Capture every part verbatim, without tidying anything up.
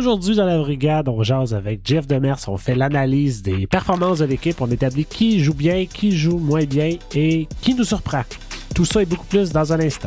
Aujourd'hui, dans la brigade, on jase avec Jeff Demers. On fait l'analyse des performances de l'équipe. On établit qui joue bien, qui joue moins bien et qui nous surprend. Tout ça et beaucoup plus dans un instant.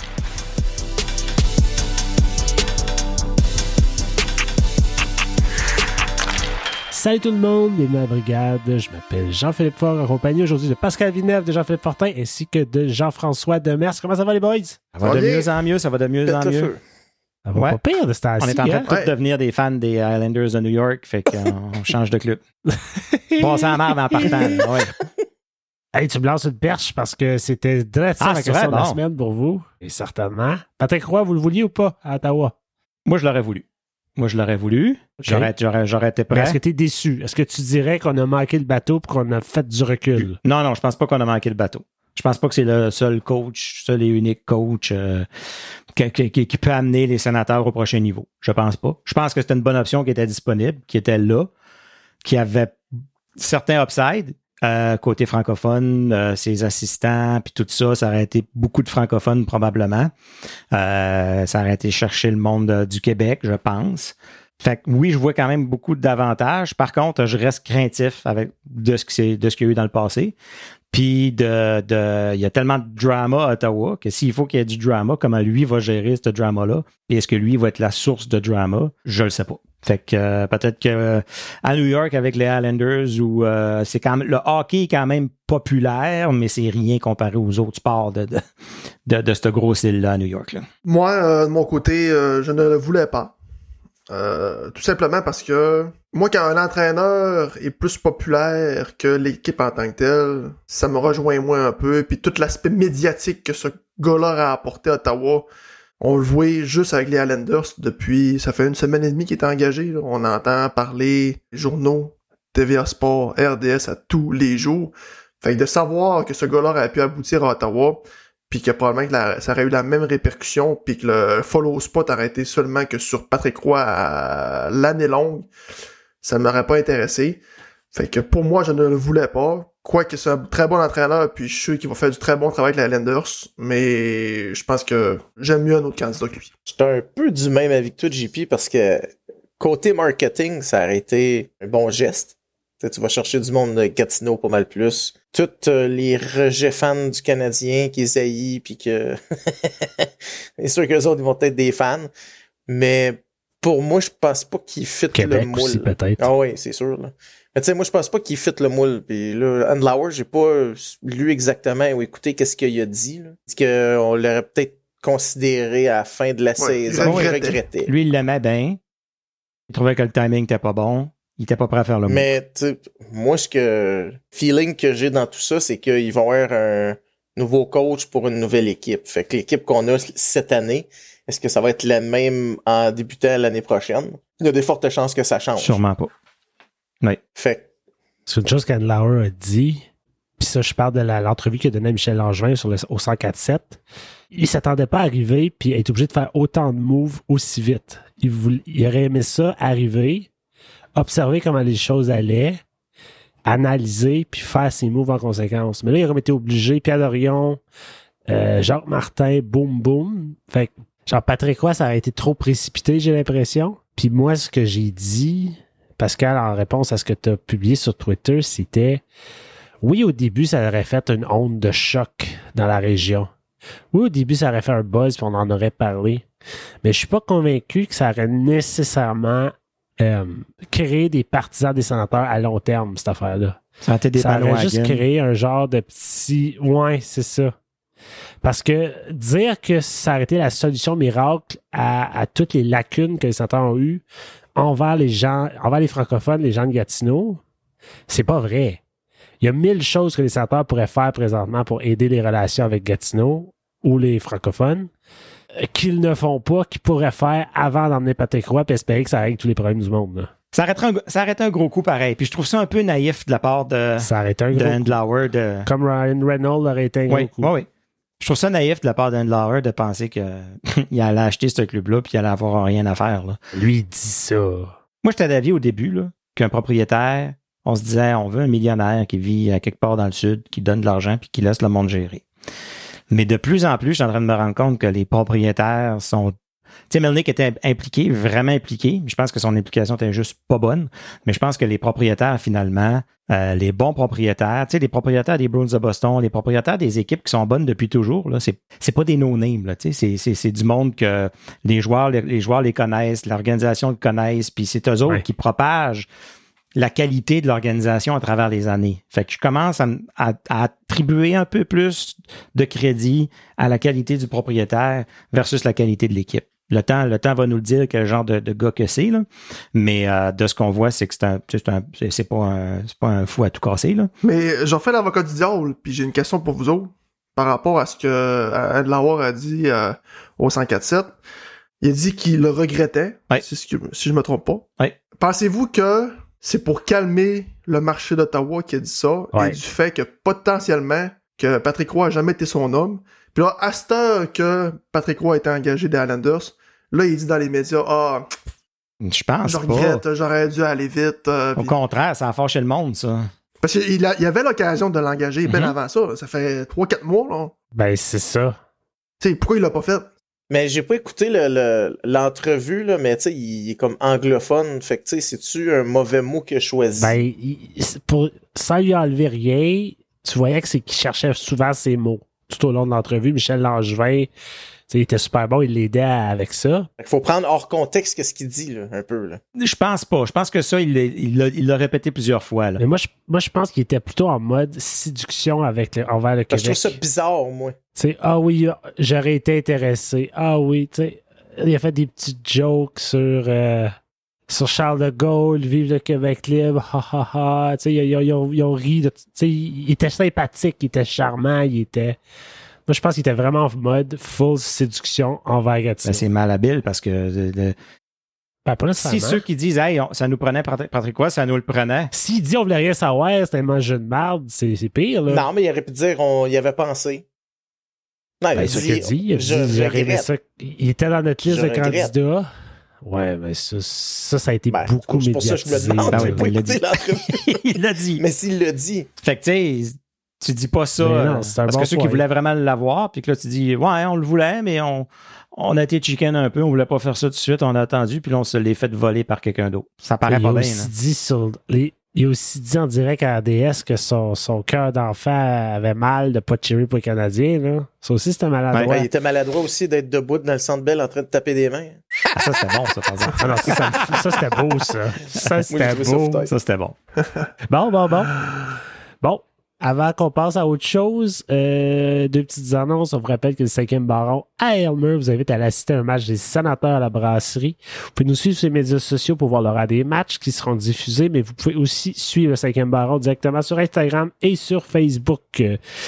Salut tout le monde, bienvenue à la brigade. Je m'appelle Jean-Philippe Fort, en compagnie aujourd'hui de Pascal Villeneuve, de Jean-Philippe Fortin, ainsi que de Jean-François Demers. Comment ça va les boys? Ça va de mieux en mieux, ça va de mieux en mieux. Ça va ouais. pas pire de ce temps-ci. On est en train hein? de ouais. devenir des fans des Islanders de New York, fait qu'on change de club. Bon, ça marre en partant. Ouais. Hey, tu me lances une perche parce que c'était très ça ah, la question vrai, de la bon. semaine pour vous. Et certainement. Patrick Roy, vous le vouliez ou pas à Ottawa? Moi, je l'aurais voulu. Moi, je l'aurais voulu. Okay. J'aurais, j'aurais, j'aurais été prêt. Mais est-ce que tu es déçu? Est-ce que tu dirais qu'on a manqué le bateau et qu'on a fait du recul? Non, non, je pense pas qu'on a manqué le bateau. Je pense pas que c'est le seul coach, seul et unique coach euh, qui, qui, qui peut amener les Sénateurs au prochain niveau. Je pense pas. Je pense que c'était une bonne option qui était disponible, qui était là, qui avait certains upsides. Euh, côté francophone, euh, ses assistants, puis tout ça, ça aurait été beaucoup de francophones probablement. Euh, ça aurait été chercher le monde euh, du Québec, je pense. Fait que oui, je vois quand même beaucoup d'avantages. Par contre, je reste craintif avec de ce qui c'est, de ce qu'il y a eu dans le passé. Puis de, de, il y a tellement de drama à Ottawa que s'il faut qu'il y ait du drama, comment lui va gérer ce drama-là, et est-ce que lui va être la source de drama, je le sais pas. Fait que euh, peut-être que euh, à New York avec les Islanders où euh, c'est quand même le hockey est quand même populaire, mais c'est rien comparé aux autres sports de de de, de ce gros île-là à New York. Là. Moi, euh, de mon côté, euh, je ne le voulais pas. Euh, tout simplement parce que moi, quand un entraîneur est plus populaire que l'équipe en tant que telle, ça me rejoint moins un peu. Puis tout l'aspect médiatique que ce gars-là a apporté à Ottawa, on le voit juste avec les Islanders depuis, ça fait une semaine et demie qu'il est engagé. Là. On entend parler journaux, T V A Sport, R D S à tous les jours. Fait que de savoir que ce gars-là aurait pu aboutir à Ottawa, puis que probablement que la, ça aurait eu la même répercussion, puis que le follow spot aurait été seulement que sur Patrick Roy à l'année longue, ça ne m'aurait pas intéressé. Fait que pour moi, je ne le voulais pas. Quoique c'est un très bon entraîneur, puis je suis sûr qu'il va faire du très bon travail avec les Islanders, mais je pense que j'aime mieux un autre candidat que lui. J'étais un peu du même avec toi, J P, parce que côté marketing, ça aurait été un bon geste. T'sais, tu vas chercher du monde de Gatineau pas mal plus. Tous euh, les rejets fans du Canadien qui les haïssent, puis que c'est sûr qu'eux autres, ils vont être des fans, mais pour moi, je pense pas qu'ils fit Québec le moule. Aussi, peut-être. Ah oui, c'est sûr, là. Mais tu sais, moi, je pense pas qu'il fit le moule. Puis là, Andlauer, j'ai pas lu exactement ou écouté qu'est-ce qu'il a dit. Là. Est-ce qu'on l'aurait peut-être considéré à la fin de la ouais, saison? Il regrettait. regrettait. Lui, il l'aimait bien. Il trouvait que le timing était pas bon. Il était pas prêt à faire le moule. Mais tu sais, moi, ce que feeling que j'ai dans tout ça, c'est qu'il va y avoir un nouveau coach pour une nouvelle équipe. Fait que l'équipe qu'on a cette année, est-ce que ça va être la même en débutant l'année prochaine? Il y a des fortes chances que ça change. Sûrement pas. Oui. Fait. C'est une chose qu'Andlauer a dit, puis ça, je parle de la, l'entrevue qu'il a donnée à Michel Langevin sur le, au cent quatre sept. Il s'attendait pas à arriver puis être obligé de faire autant de moves aussi vite. Il, voulait, il aurait aimé ça, arriver, observer comment les choses allaient, analyser, puis faire ses moves en conséquence. Mais là, il aurait été obligé, Pierre Dorion, euh, Jacques Martin, boum, boum. Fait que, genre, Patrick Roy, ça aurait été trop précipité, j'ai l'impression. Puis moi, ce que j'ai dit... Pascal, en réponse à ce que tu as publié sur Twitter, c'était oui, au début, ça aurait fait une onde de choc dans la région. Oui, au début, ça aurait fait un buzz puis on en aurait parlé. Mais je suis pas convaincu que ça aurait nécessairement euh, créé des partisans des Sénateurs à long terme, cette affaire-là. Ça, a été des ça aurait juste créé un genre de petit... Ouais, c'est ça. Parce que dire que ça aurait été la solution miracle à, à toutes les lacunes que les Sénateurs ont eues envers les gens, envers les francophones, les gens de Gatineau, c'est pas vrai. Il y a mille choses que les Sénateurs pourraient faire présentement pour aider les relations avec Gatineau ou les francophones qu'ils ne font pas, qu'ils pourraient faire avant d'emmener Patrick Roy et espérer que ça règle tous les problèmes du monde. Là. Ça arrêterait un, ça arrêterait un gros coup pareil. Puis je trouve ça un peu naïf de la part de, ça arrête un gros de Andlauer. De... Comme Ryan Reynolds aurait été un gros oui, coup. Oui, oui. Je trouve ça naïf de la part d'Andlauer de penser qu'il allait acheter ce club-là puis qu'il allait avoir rien à faire. Là. Lui, il dit ça. Moi, j'étais d'avis au début là, qu'un propriétaire, on se disait, on veut un millionnaire qui vit à quelque part dans le sud, qui donne de l'argent puis qui laisse le monde gérer. Mais de plus en plus, je suis en train de me rendre compte que les propriétaires sont sais, Melnyk était impliqué, vraiment impliqué. Je pense que son implication était juste pas bonne. Mais je pense que les propriétaires, finalement, euh, les bons propriétaires, tu sais, les propriétaires des Bruins de Boston, les propriétaires des équipes qui sont bonnes depuis toujours, là, c'est, c'est pas des no-names, là, tu sais, c'est, c'est, c'est du monde que les joueurs, les, les joueurs les connaissent, l'organisation le connaissent, puis c'est eux autres ouais. qui propagent la qualité de l'organisation à travers les années. Fait que je commence à, à, à attribuer un peu plus de crédit à la qualité du propriétaire versus la qualité de l'équipe. Le temps, le temps va nous le dire quel genre de, de gars que c'est, là. Mais euh, de ce qu'on voit, c'est que c'est un, c'est un, c'est pas un, c'est pas un fou à tout casser, là. Mais j'en fais l'avocat du diable, puis j'ai une question pour vous autres par rapport à ce que Ed Lauer a dit euh, au cent quatre sept. Il a dit qu'il le regrettait, ouais. si, si je me trompe pas. Ouais. Pensez-vous que c'est pour calmer le marché d'Ottawa qui a dit ça, ouais. et du fait que potentiellement que Patrick Roy a jamais été son homme. Puis là, à cette heure que Patrick Roy a été engagé des Islanders, là, il dit dans les médias, ah, je pense je regrette, pas. J'aurais dû aller vite. Euh, Au pis... contraire, ça a fâché le monde, ça. Parce qu'il il avait l'occasion de l'engager bien mm-hmm. avant ça. Là. Ça fait trois quatre mois, là. Ben, c'est ça. Tu sais, pourquoi il l'a pas fait? Mais j'ai pas écouté le, le, l'entrevue, là, mais tu sais, il est comme anglophone. Fait que tu sais, c'est-tu un mauvais mot qu'il a choisi? Ben, il, pour, sans lui enlever rien, tu voyais que c'est qu'il cherchait souvent ses mots. Tout au long de l'entrevue, Michel Langevin, il était super bon, il l'aidait avec ça. Il faut prendre hors contexte qu'est-ce qu'il dit, là, un peu. Là. Je pense pas. Je pense que ça, il l'a, il l'a, il l'a répété plusieurs fois. Là. Mais moi je, moi, je pense qu'il était plutôt en mode séduction avec le, envers le Québec. Je trouve ça bizarre, moi. T'sais, ah oui, j'aurais été intéressé. Ah oui, tu sais, il a fait des petites jokes sur... Euh, sur Charles de Gaulle, vive le Québec libre, ha ha ha, tu sais, ils, ils, ils, ont, ils ont ri, tu sais, il était sympathique, il était charmant, il était... Moi, je pense qu'il était vraiment en mode full séduction envers Gatineau. Ben, c'est malhabile parce que... Le, le... Ben, pas si ceux qui disent, hey, on, ça nous prenait Patrick Roy, ça nous le prenait. S'il dit on voulait rien savoir, c'était un jeu de merde, c'est, c'est pire, là. Non, mais il aurait pu dire, on y avait pensé. Non, il ben, a dit, dit, il a dit, il a dit, j'aurais aimé ça. Il était dans notre liste je de regrette. Candidats. Ouais, mais ça, ça, ça a été ben, beaucoup médiatisé. C'est pour ça que je me demande, ben oui, pas il l'a dit. Il l'a dit. Mais s'il l'a dit. Fait que, tu sais, tu dis pas ça non, euh, parce bon que ceux point. qui voulaient vraiment l'avoir, puis que là, tu dis, ouais, on le voulait, mais on, on a été chicken un peu, on voulait pas faire ça tout de suite, on a attendu, puis là, on se l'est fait voler par quelqu'un d'autre. Ça paraît il pas bien. Aussi dit sur les, il a aussi dit en direct à R D S que son, son cœur d'enfant avait mal de pas cheerer pour les Canadiens. Là. Ça aussi, c'était maladroit. Ouais, il était maladroit aussi d'être debout dans le Centre Bell en train de taper des mains. Ah, ça, c'était bon, ça, par exemple. Ah non, ça, ça, ça, c'était beau, ça. Ça, c'était beau. Ça, ça, c'était bon. Bon, bon, bon. Bon. Avant qu'on passe à autre chose, euh, deux petites annonces. On vous rappelle que le cinquième baron à Aylmer vous invite à aller assister à un match des Sénateurs à la brasserie. Vous pouvez nous suivre sur les médias sociaux pour voir l'horaire des matchs qui seront diffusés, mais vous pouvez aussi suivre le cinquième baron directement sur Instagram et sur Facebook.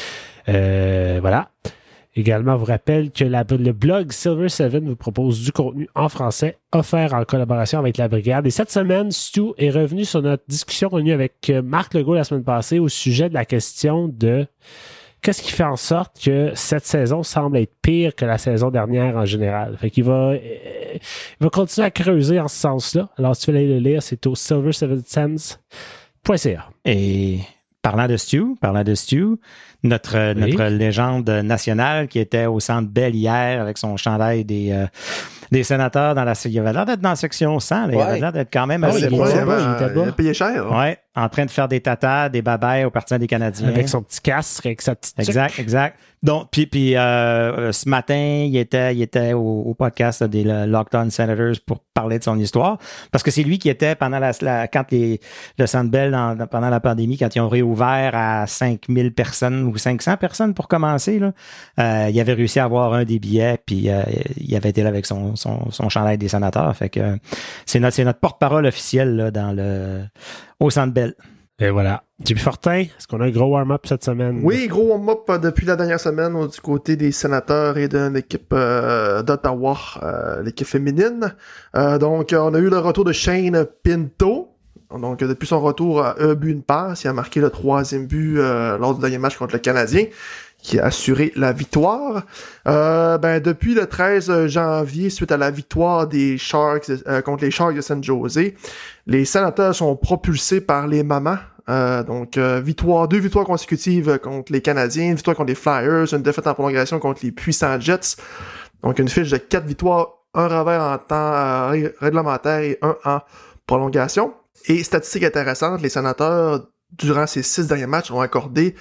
Euh, voilà. Également, on vous rappelle que la, le blog Silver seven vous propose du contenu en français offert en collaboration avec la Brigade. Et cette semaine, Stu est revenu sur notre discussion revenue avec Marc Legault la semaine passée au sujet de la question de qu'est-ce qui fait en sorte que cette saison semble être pire que la saison dernière en général. Fait qu'il va, il va continuer à creuser en ce sens-là. Alors, si tu veux aller le lire, c'est au silver seven cents point c a. Et parlant de Stu, parlant de Stu, notre, oui. notre légende nationale qui était au Centre Bell hier avec son chandail des, euh, des sénateurs dans la... Il avait l'air d'être dans la section cent. Là, ouais. Il avait l'air d'être quand même assez oh, bas. Il, il, il a payé cher. Ouais, en train de faire des tatas, des babayes aux partisans des Canadiens. Avec son petit casque, avec sa petite Exact, tuque. exact. Donc, puis, puis euh, ce matin, il était, il était au, au podcast des Lockdown Senators pour parler de son histoire. Parce que c'est lui qui était pendant la, la quand les, le Centre Bell, dans, pendant la pandémie, quand ils ont réouvert à cinq mille personnes ou cinq cents personnes pour commencer, là, euh, il avait réussi à avoir un des billets, puis euh, il avait été là avec son, son, son chandail des sénateurs. Fait que euh, c'est notre, c'est notre porte-parole officielle là, dans le, au Centre Bell. Et voilà. J P Fortin, est-ce qu'on a un gros warm-up cette semaine? Oui, gros warm-up depuis la dernière semaine du côté des Sénateurs et de l'équipe euh, d'Ottawa, euh, l'équipe féminine. Euh, donc, on a eu le retour de Shane Pinto. Donc, depuis son retour, un but, une passe. Il a marqué le troisième but euh, lors du dernier match contre le Canadien, qui a assuré la victoire. Euh, ben, depuis le treize janvier, suite à la victoire des Sharks euh, contre les Sharks de San Jose, les Sénateurs sont propulsés par les mamans. Euh, donc, euh, victoire, deux victoires consécutives contre les Canadiens, une victoire contre les Flyers, une défaite en prolongation contre les puissants Jets. Donc, une fiche de quatre victoires, un revers en temps euh, réglementaire et un en prolongation. Et statistique intéressante, les Sénateurs, durant ces six derniers matchs, ont accordé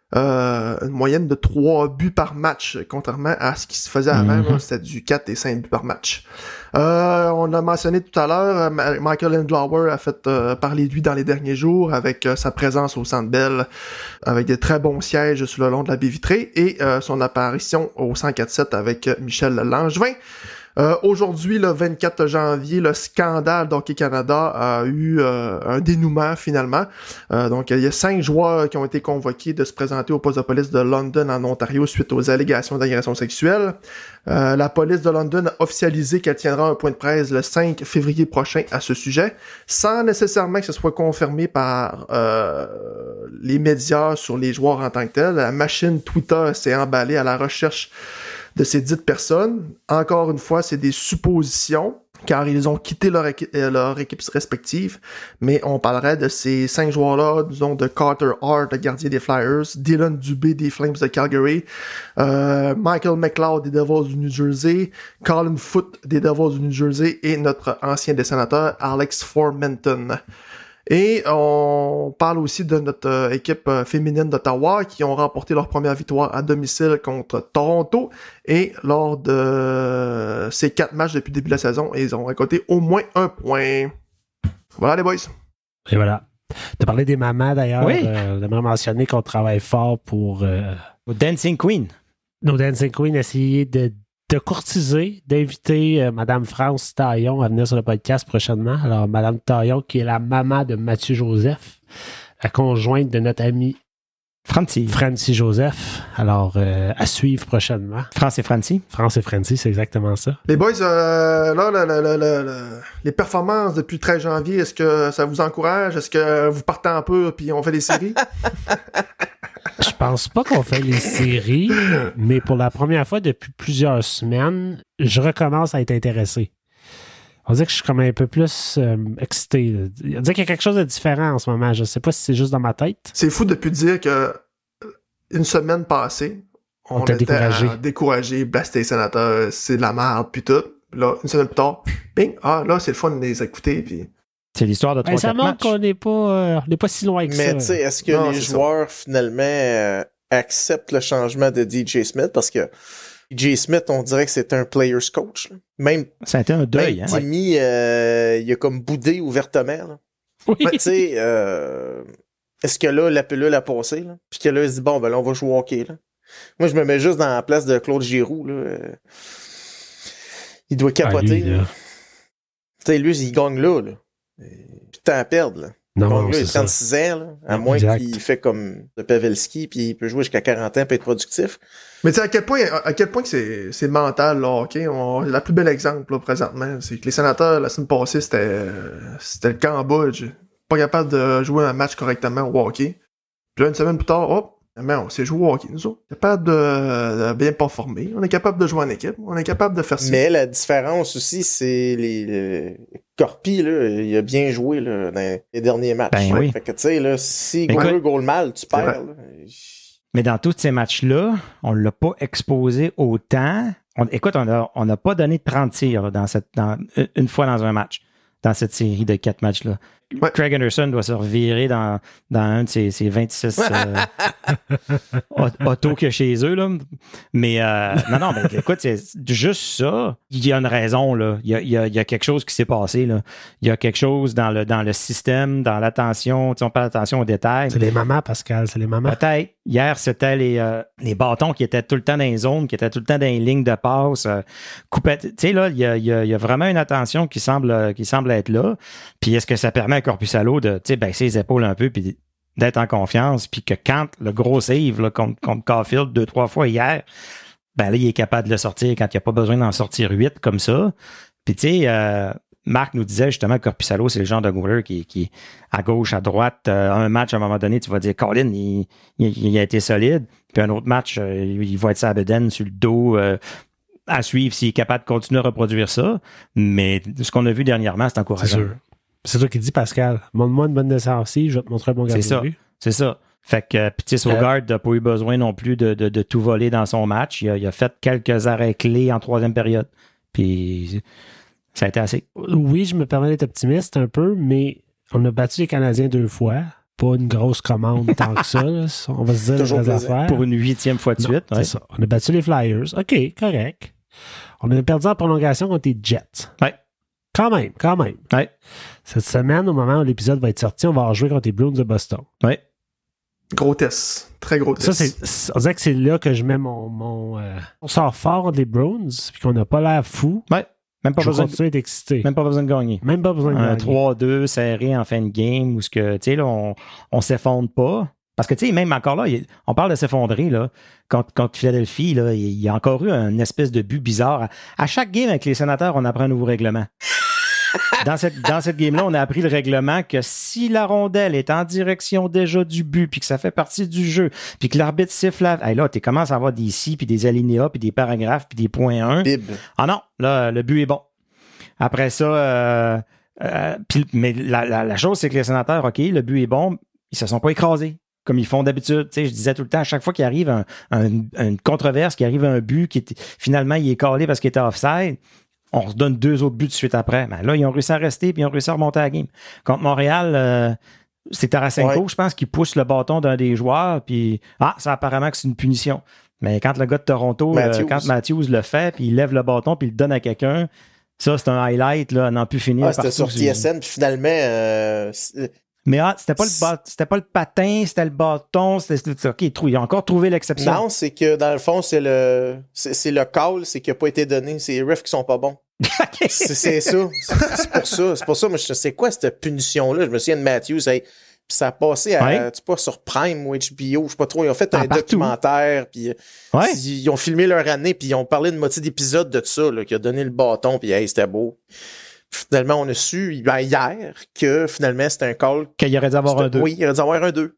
euh, une moyenne de trois buts par match, contrairement à ce qui se faisait avant, mm-hmm. là, c'était du quatre et cinq buts par match. Euh, on l'a mentionné tout à l'heure, Michael Andlauer a fait euh, parler de lui dans les derniers jours avec euh, sa présence au Centre Bell, avec des très bons sièges sur le long de la baie vitrée, et euh, son apparition au cent quatre sept avec Michel Langevin. Euh, aujourd'hui, le vingt-quatre janvier, le scandale d'Hockey Canada a eu euh, un dénouement finalement. Euh, donc, il y a cinq joueurs qui ont été convoqués de se présenter au poste de police de London en Ontario suite aux allégations d'agression sexuelle. Euh, la police de London a officialisé qu'elle tiendra un point de presse le cinq février prochain à ce sujet, sans nécessairement que ce soit confirmé par euh, les médias sur les joueurs en tant que tels. La machine Twitter s'est emballée à la recherche de ces dites personnes. Encore une fois, c'est des suppositions, car ils ont quitté leur, équi- leur équipe respective, mais on parlerait de ces cinq joueurs-là, disons de Carter Hart, le gardien des Flyers, Dylan Dubé des Flames de Calgary, euh, Michael McLeod des Devils du New Jersey, Colin Foote des Devils du New Jersey et notre ancien des Sénateurs, Alex Formenton. Et on parle aussi de notre euh, équipe euh, féminine d'Ottawa qui ont remporté leur première victoire à domicile contre Toronto. Et lors de euh, ces quatre matchs depuis le début de la saison, ils ont récolté au moins un point. Voilà les boys. Et voilà. Tu as parlé des mamans d'ailleurs. Oui. Euh, J'aimerais mentionner qu'on travaille fort pour... Euh, Au Dancing Queen. Nos Dancing Queen, essayer de... de courtiser, d'inviter euh, Mme France Taillon à venir sur le podcast prochainement. Alors, Mme Taillon, qui est la maman de Mathieu Joseph, la conjointe de notre ami Francie. Francie Joseph. Alors, euh, à suivre prochainement. France et Francie. France et Francie, c'est exactement ça. Les boys, euh, là, là, là, là, là, là, les performances depuis le treize janvier, est-ce que ça vous encourage? Est-ce que vous partez un peu puis on fait des séries? Je pense pas qu'on fait les séries, mais pour la première fois depuis plusieurs semaines, je recommence à être intéressé. On dirait que je suis comme un peu plus euh, excité. On dirait qu'il y a quelque chose de différent en ce moment. Je sais pas si c'est juste dans ma tête. C'est fou depuis dire que une semaine passée, on, on était découragé. découragé, blasté les Sénateurs, c'est de la merde, puis tout. Puis là, une semaine plus tard, bing, ah là, c'est le fun de les écouter, puis... C'est l'histoire de trois ben, ça montre qu'on n'est pas, euh, pas si loin que Mais ça. Mais tu sais, est-ce que non, les joueurs, ça. finalement, euh, acceptent le changement de D J Smith? Parce que D J Smith, on dirait que c'est un player's coach. Là. Même, ça a été un deuil. Même hein? Timmy, euh, il a comme boudé ouvertement. Là. Oui. Ben, tu sais, euh, est-ce que là, la pilule a passé? Là? Puis que là, il se dit, bon, ben là, on va jouer au hockey. Là. Moi, je me mets juste dans la place de Claude Giroux. Là. Euh, il doit capoter. Ah, lui, tu sais, lui, il gagne là. là. Puis t'en à perdre, là. Non, Donc là, il a c'est trente-six ans, là, à moins exact. qu'il fait comme de Pavelski, puis il peut jouer jusqu'à quarante ans et être productif. Mais tu sais, à quel point, à quel point que c'est, c'est mental, là, ok? On, la plus belle exemple, là, présentement, c'est que les Sénateurs, la semaine passée, c'était, c'était le Cambodge. Pas capable de jouer un match correctement au hockey. Puis là, une semaine plus tard, hop, mais on s'est joué au hockey, nous autres. Capable de, de bien performer. On est capable de jouer en équipe. On est capable de faire ça. Mais la différence aussi, c'est les, les... Corpi, là, il a bien joué, là, dans les derniers matchs. Ben oui. Fait que, tu sais, là, si goal, goal mal, tu perds, là. Mais dans tous ces matchs-là, on l'a pas exposé autant. On, écoute, on a, on n'a pas donné trente tirs là, dans cette, dans, une fois dans un match, dans cette série de quatre matchs-là. Ouais. Craig Anderson doit se revirer dans, dans un de ses, ses vingt-six euh, autos qu'il y a chez eux. Là. Mais euh, non, non, mais écoute, c'est juste ça. Il y a une raison. Là. Il, y a, il, y a, il y a quelque chose qui s'est passé. Là. Il y a quelque chose dans le, dans le système, dans l'attention. On parle attention aux détails. C'est les mamans, Pascal. C'est les mamans. Peut-être. Hier, c'était les, euh, les bâtons qui étaient tout le temps dans les zones, qui étaient tout le temps dans les lignes de passe. Euh, coupait. Tu sais, là, il y a, il y, a, il y a vraiment une attention qui semble, qui semble être là. Puis est-ce que ça permet à Korpisalo de baisser les épaules un peu puis d'être en confiance, puis que quand le gros save là, contre, contre Caulfield deux, trois fois hier, ben là, il est capable de le sortir quand il n'y a pas besoin d'en sortir huit comme ça. Puis tu sais, euh, Marc nous disait justement que Korpisalo, c'est le genre de goaler qui, qui à gauche, à droite, euh, un match à un moment donné, tu vas dire Colin, il, il, il a été solide, puis un autre match, euh, il va être sa bedaine sur le dos, euh, à suivre s'il est capable de continuer à reproduire ça. Mais ce qu'on a vu dernièrement, c'est encourageant. C'est sûr. C'est toi qui dis, Pascal. Montre-moi une bonne défensive, je vais te montrer un bon gardien. C'est ça. C'est ça. Fait que Petit Saugaard n'a pas eu besoin non plus de, de, de tout voler dans son match. Il a, il a fait quelques arrêts clés en troisième période. Puis ça a été assez. Oui, je me permets d'être optimiste un peu, mais on a battu les Canadiens deux fois. Pas une grosse commande tant que ça. Là. On va se dire Toujours les vraies plaisir. affaires. Pour une huitième fois de Non, suite. c'est Ouais. ça. On a battu les Flyers. OK, correct. On a perdu en prolongation contre les Jets. Ouais. Quand même, quand même. Ouais. Cette semaine, au moment où l'épisode va être sorti, on va rejouer contre les Bruins de Boston. Ouais. Gros test. Très gros test. Ça, c'est, on dirait que c'est là que je mets mon... mon euh, on sort fort contre les Bruins, puis qu'on n'a pas l'air fou. Ouais. Même pas Je vais besoin de, continuer d'être excité. même pas besoin de gagner. Même pas besoin de Un gagner. trois deux serré en fin de game où ce que, tu sais, là, on, on s'effondre pas. Parce que, tu sais, même encore là, il- on parle de s'effondrer, là. Contre, contre Philadelphie, là, il y a encore eu une espèce de but bizarre. À, à chaque game avec les Sénateurs, on apprend un nouveau règlement. Dans cette, dans cette game-là, on a appris le règlement que si la rondelle est en direction déjà du but, puis que ça fait partie du jeu, puis que l'arbitre siffle, là, hey, là tu commences à avoir des si, puis des alinéas, puis des paragraphes, puis des points un. Bib. Ah non, là, le but est bon. Après ça, euh, euh, pis- mais la, la, la chose, c'est que les Sénateurs, OK, le but est bon, ils se sont pas écrasés comme ils font d'habitude. Tu sais, je disais tout le temps, à chaque fois qu'il arrive un, un, une controverse, qu'il arrive un but qui est, finalement, il est calé parce qu'il était offside, on redonne deux autres buts de suite après. Ben là, ils ont réussi à rester puis ils ont réussi à remonter à la game. Contre Montréal, euh, c'est Tarasenko, Ouais. je pense, qui pousse le bâton d'un des joueurs, puis ah, ça apparemment que c'est une punition. Mais quand le gars de Toronto, Matthews. euh, quand Matthews le fait, puis il lève le bâton, puis il le donne à quelqu'un, ça, c'est un highlight, là, à n'en plus finir. Ah, c'était partout sur T S N, puis finalement, euh, Mais ah, c'était pas le ba- c'était pas le patin, c'était le bâton, c'était, c'était- OK, il, trou- il a encore trouvé l'exception. non, c'est que dans le fond, c'est le c'est, c'est le call, c'est qui n'a pas été donné. C'est les refs qui sont pas bons. OK. C'est, c'est ça. C'est, c'est pour ça. C'est pour ça, moi, je sais quoi cette punition-là? Je me souviens de Matthews, hey, puis ça a passé à, Ouais. tu sais pas, sur Prime ou H B O, je sais pas trop. Ils ont fait Ah, un partout. documentaire, puis Ouais. ils, ils ont filmé leur année, puis ils ont parlé de moitié d'épisode de ça, là, qui a donné le bâton, puis hey, c'était beau. Finalement, on a su, ben, hier, que finalement, c'était un call. Qu'il aurait dû avoir C'était- un deux. Oui, il aurait dû avoir un deux.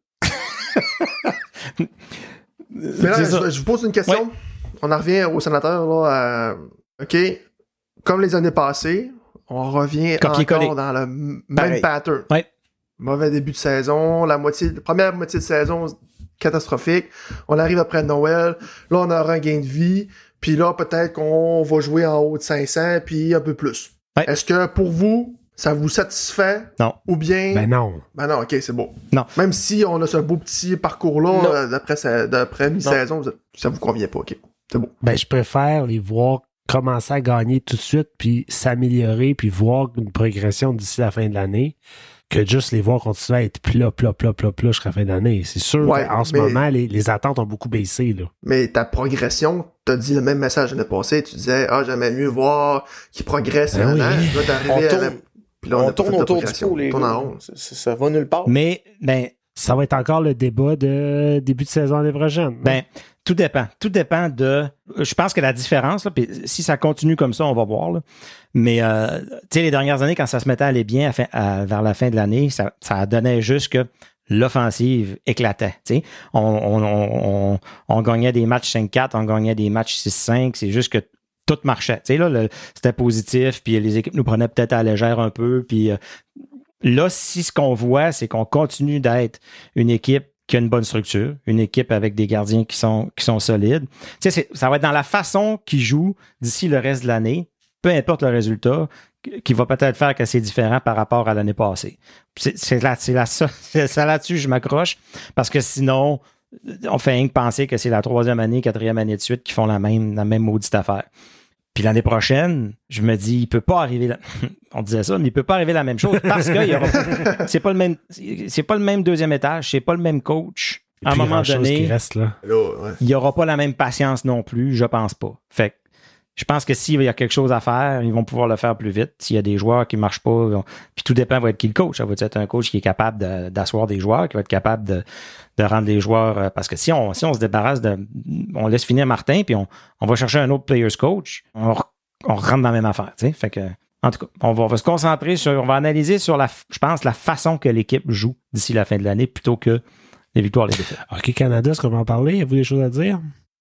Mais là, C'est ça. je, je vous pose une question. Ouais. On en revient au sénateur, là. à- OK. Comme les années passées, on revient Copier-coller. encore dans le m- même Pareil. pattern. Ouais. Mauvais début de saison, la moitié, la première moitié de saison catastrophique. On arrive après Noël. Là, on aura un gain de vie. Puis là, peut-être qu'on va jouer en haut de cinq cents, puis un peu plus. Ouais. Est-ce que pour vous, ça vous satisfait? Non. Ou bien... Ben non. Ben non, ok, c'est beau. Non. Même si on a ce beau petit parcours-là, Non. euh, d'après, sa- d'après mi-saison, vous- ça vous convient pas, ok. C'est beau. Ben, je préfère les voir commencer à gagner tout de suite, puis s'améliorer, puis voir une progression d'ici la fin de l'année, que de juste les voir continuer à être plat, plat, plat, plat, plat jusqu'à la fin d'année. C'est sûr Ouais, qu'en ce mais- moment, les, les attentes ont beaucoup baissé, là. Mais ta progression, t'as dit le même message l'année passée, tu disais, ah, j'aimais mieux voir qu'il progresse Ben un oui. an. Là, t'arrivais On à la- tourne, Puis là, on a pas tourne fait de autour du progression. pot, les On tourne gars. en rond. Ça, ça- ça va nulle part. Mais, ben, Ça va être encore le débat de début de saison l'année prochaine. ben, tout dépend. Tout dépend de. Je pense que la différence, là, puis si ça continue comme ça, on va voir. Là. Mais euh, tu sais, les dernières années, quand ça se mettait à aller bien à fin- à- vers la fin de l'année, ça, ça donnait juste que l'offensive éclatait. tu sais. On, on, on, on, on gagnait des matchs cinq quatre, on gagnait des matchs six cinq. C'est juste que tout marchait. Tu sais, là, le- c'était positif, puis les équipes nous prenaient peut-être à la légère un peu. Puis euh, là, si ce qu'on voit, c'est qu'on continue d'être une équipe qui a une bonne structure, une équipe avec des gardiens qui sont, qui sont solides. Tu sais, c'est- ça va être dans la façon qu'ils jouent d'ici le reste de l'année, peu importe le résultat, qui va peut-être faire que c'est différent par rapport à l'année passée. C'est, c'est là, c'est là, ça, c'est ça là-dessus, je m'accroche, parce que sinon, on fait rien que penser que c'est la troisième année, quatrième année de suite qui font la même, la même maudite affaire. Puis l'année prochaine, je me dis, il peut pas arriver, la... on disait ça, mais il peut pas arriver la même chose parce que il y aura... c'est pas le même, c'est pas le même deuxième étage, c'est pas le même coach. Et À un puis, moment grand-chose donné, qui reste, là. Là, ouais. il y aura pas la même patience non plus, je pense pas. Fait que je pense que s'il y a quelque chose à faire, ils vont pouvoir le faire plus vite. S'il y a des joueurs qui marchent pas, vont- puis tout dépend va être qui le coach. Ça va être un coach qui est capable de- d'asseoir des joueurs, qui va être capable de, de rendre les joueurs. euh, Parce que si on si on se débarrasse de, on laisse finir Martin, puis on, on va chercher un autre players coach, on, re- on rentre dans la même affaire. Tu sais, fait que en tout cas, on va, on va se concentrer sur, on va analyser sur la, je pense la façon que l'équipe joue d'ici la fin de l'année, plutôt que les victoires, les défaites. OK, Canada, est-ce qu'on va en parler? Avez-vous des choses à dire?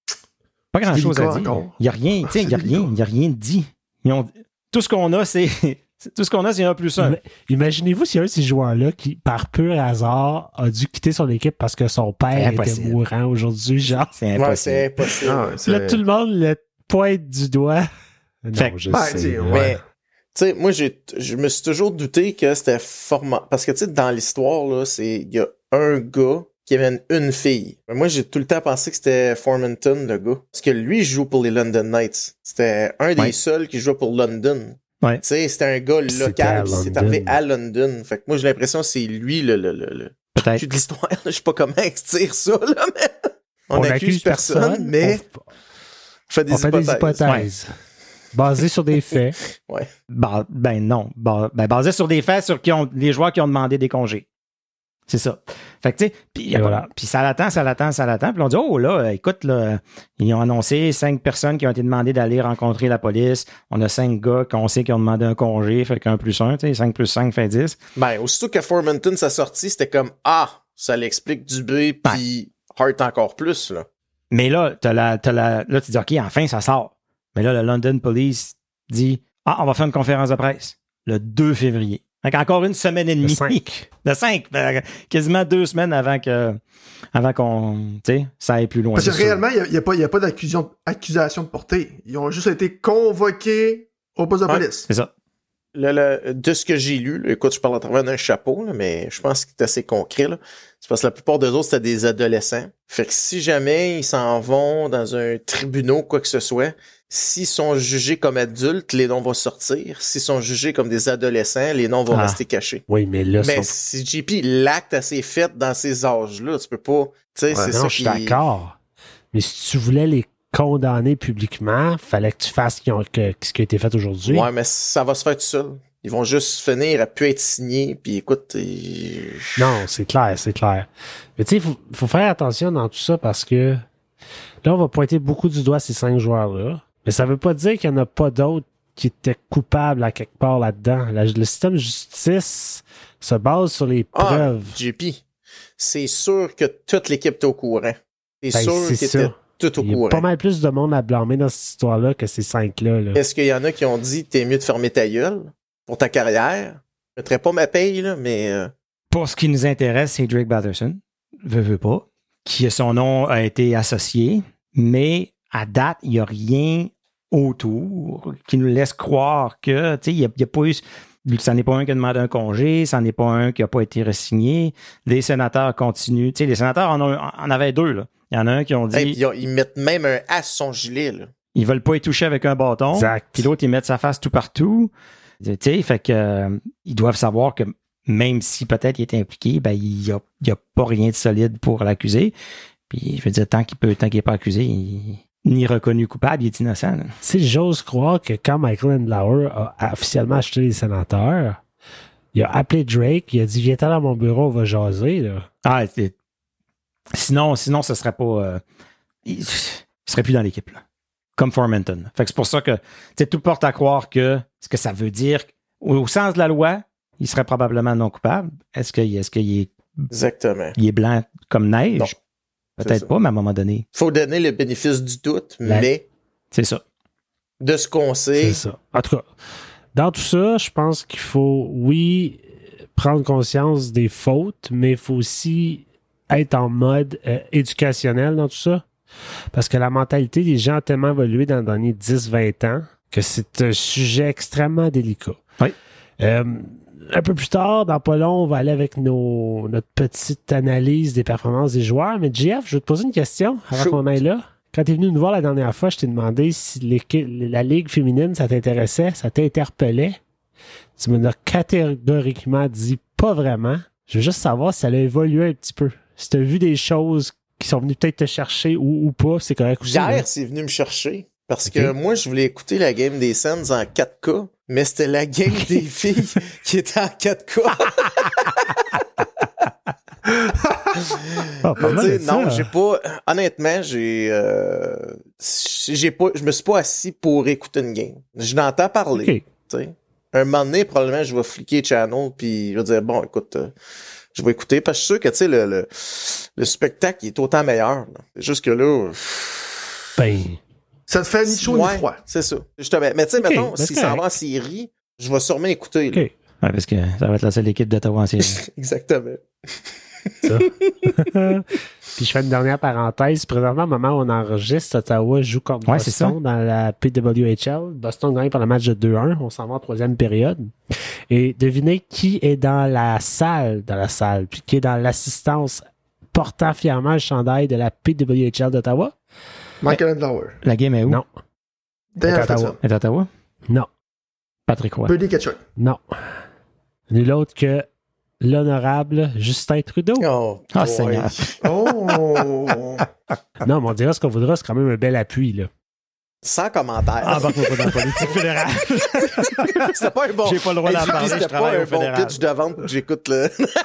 Pas grand chose à Délicat dire. encore. Il n'y a rien, tu sais, il n'y a C'est rien, délicat. il n'y a rien de dit. Ils ont- tout ce qu'on a, c'est, c'est- tout ce qu'on a, c'est un plus un. Mais Imaginez-vous s'il y a un de ces joueurs-là qui, par pur hasard, a dû quitter son équipe parce que son C'est père était impossible. mourant aujourd'hui, genre. C'est Ouais, impossible. c'est impossible. Ah, ouais, c'est- Là, tout le monde le pointe du doigt. Non, Fait- je Ben, sais. t'sais, ouais. Mais, tu sais, moi, j'ai, je me suis toujours douté que c'était format. Parce que, tu sais, dans l'histoire, là, c'est, il y a un gars qui amène une fille. Mais moi, j'ai tout le temps pensé que c'était Formanton, le gars. Parce que lui, il joue pour les London Knights. C'était un des Ouais. seuls qui jouait pour London. Ouais. Tu sais, c'était un gars C'était à local, puis c'est London. arrivé à London. Fait que moi, j'ai l'impression que c'est lui, le, le, le, le Peut-être. cul de l'histoire. Je sais pas comment extirper ça, là, mais on, accuse personne, mais on, on fait des on fait hypothèses. des hypothèses. Basées sur des faits. Ba- ben non. Ba- ben, basé sur des faits sur qui ont, les joueurs qui ont demandé des congés. C'est ça. Fait que, tu sais, puis Et voilà. puis ça l'attend, ça l'attend, ça l'attend. Puis on dit, oh là, écoute, là, ils ont annoncé cinq personnes qui ont été demandées d'aller rencontrer la police. On a cinq gars qu'on sait qui ont demandé un congé. Fait qu'un plus un, tu sais, cinq plus cinq fait dix. Ben, aussitôt que Formanton s'est sorti, c'était comme, ah, ça l'explique Dubé, puis Hart encore plus, là. Mais là, t'as la, t'as la, là, tu dis, OK, enfin, ça sort. Mais là, le London Police dit, ah, on va faire une conférence de presse le deux février. Donc, encore une semaine et demie. Le cinq. Le cinq. Ben, quasiment deux semaines avant que, avant qu'on, tu sais, ça aille plus loin. Parce que C'est sûr. réellement, il n'y a, a pas, y a pas d'accusation accusation de portée. Ils ont juste été convoqués au poste de Ouais. police. C'est ça. Le, le- de ce que j'ai lu, là, écoute, je parle à travers d'un chapeau, là, mais je pense que c'est assez concret, là. C'est parce que la plupart d'eux autres, c'était des adolescents. Fait que si jamais ils s'en vont dans un tribunal, quoi que ce soit, s'ils sont jugés comme adultes, les noms vont sortir. S'ils sont jugés comme des adolescents, les noms vont Ah. rester cachés. Oui, mais là, Mais sont- si J P, l'acte a s'est fait dans ces âges-là, tu peux pas, tu sais, Ouais, c'est non, ça je suis qui... d'accord. Mais si tu voulais les condamner publiquement, fallait que tu fasses ce qui, ont- que- ce qui a été fait aujourd'hui. Ouais, mais ça va se faire tout seul. Ils vont juste finir à plus être signés, puis écoute... et- Non, c'est clair, c'est clair. Mais tu sais, il faut, faut faire attention dans tout ça parce que là, on va pointer beaucoup du doigt ces cinq joueurs-là. Mais ça veut pas dire qu'il n'y en a pas d'autres qui étaient coupables à quelque part là-dedans. La- le système de justice se base sur les Ah, preuves. J P, c'est sûr que toute l'équipe est au courant. C'est Ben, sûr c'est qu'ils ça. étaient tout au Il y a courant. pas mal plus de monde à blâmer dans cette histoire-là que ces cinq-là. Là. Est-ce qu'il y en a qui ont dit t'es mieux de fermer ta gueule pour ta carrière? Je mettrais pas ma paye, là, mais... euh, Pour ce qui nous intéresse, c'est Drake Batherson. Veut, veut pas. Qui son nom a été associé. Mais à date, il n'y a rien autour qui nous laisse croire que, tu sais, il n'y a, il y a pas eu. Ça n'est pas un qui a demandé un congé, ça n'est pas un qui n'a pas été re-signé. Les sénateurs continuent. Tu sais, les sénateurs en, ont, en avaient deux, là. Il y en a un qui ont dit hey, puis ils, ont- ils mettent même un as sur son gilet, là. ils veulent pas y toucher avec un bâton. Exact. Puis l'autre, ils mettent sa face tout partout. Tu sais, fait que euh, ils doivent savoir que même si peut-être il est impliqué, ben il y a, il y a pas rien de solide pour l'accuser. Puis je veux dire, tant qu'il peut, tant qu'il n'est pas accusé, il, ni reconnu coupable, il est innocent. Là. Tu sais, j'ose croire que quand Michael Andlauer a, a officiellement acheté les sénateurs, il a appelé Drake, il a dit « Viens-t'en dans mon bureau, on va jaser. » là. Ah, c'est- sinon, sinon, ce serait pas. Euh, il, il serait plus dans l'équipe, là. Comme Formanton. Fait que c'est pour ça que tu sais, tout porte à croire que ce que ça veut dire, au, au sens de la loi, il serait probablement non coupable. Est-ce que est-ce qu'il est, Exactement. il est blanc comme neige? Non. C'est Peut-être ça. pas, mais à un moment donné, Faut donner le bénéfice du doute, La- mais c'est ça. de ce qu'on sait, C'est ça. En tout cas, dans tout ça, je pense qu'il faut, oui, prendre conscience des fautes, mais il faut aussi être en mode euh, éducationnel dans tout ça. Parce que la mentalité des gens a tellement évolué dans les derniers dix vingt ans que c'est un sujet extrêmement délicat. Oui. Euh, un peu plus tard, dans pas long, on va aller avec nos, notre petite analyse des performances des joueurs. Mais J F, je vais te poser une question avant Shoot. qu'on aille là. Quand tu es venu nous voir la dernière fois, je t'ai demandé si l'équipe- la Ligue féminine, ça t'intéressait, ça t'interpellait. Tu m'as catégoriquement dit pas vraiment. Je veux juste savoir si ça a évolué un petit peu. Si tu as vu des choses qui sont venues peut-être te chercher ou, ou pas, c'est correct aussi. hier, là. c'est venu me chercher. Parce Ok. que moi, je voulais écouter la game des Sens en quatre K, mais c'était la game des filles qui était en quatre K. Ah, pas mal Tu sais, de ça. non, j'ai pas. Honnêtement, j'ai. Euh, j'ai pas. Je me suis pas assis pour écouter une game. Je l'entends parler. OK. Tu sais. Un moment donné, probablement, je vais fliquer channel, puis je vais dire, bon, écoute, euh, je vais écouter, parce que je suis sûr que, tu sais, le, le, le spectacle il est autant meilleur. là. C'est juste que là. Ben, Ça te fait ni chaud ouais, ni froid. c'est ça. Justement. Mais tu sais, Ok, mettons, ben, s'il c'est s'en va correct. en série, je vais sûrement écouter. là. OK. Ouais, parce que ça va être la seule équipe d'Ottawa en série. Exactement. Ça. Puis je fais une dernière parenthèse. Présentement, au moment où on enregistre, Ottawa joue contre Ouais, c'est Boston dans la P W H L. Boston gagne par le match de deux un. On s'en va en troisième période. Et devinez qui est dans la salle, dans la salle, puis qui est dans l'assistance portant fièrement le chandail de la P W H L d'Ottawa? Michael Andlauer. La game est où? Non. Dan Ottawa. Alfredson. Est à Ottawa? Non. Patrick Roy. Brady Tkachuk. Non. Nul autre que l'honorable Justin Trudeau. Oh, Ah, boy. Seigneur. Oh! Non, mais on dira ce qu'on voudra, c'est quand même un bel appui, là. Sans commentaire. Ah, bah, pas dans la politique fédérale. C'était pas un bon. J'ai pas le droit Hey, d'en J P, parler, C'était je travaille pas au un bon fédéral. pitch de vente que j'écoute là.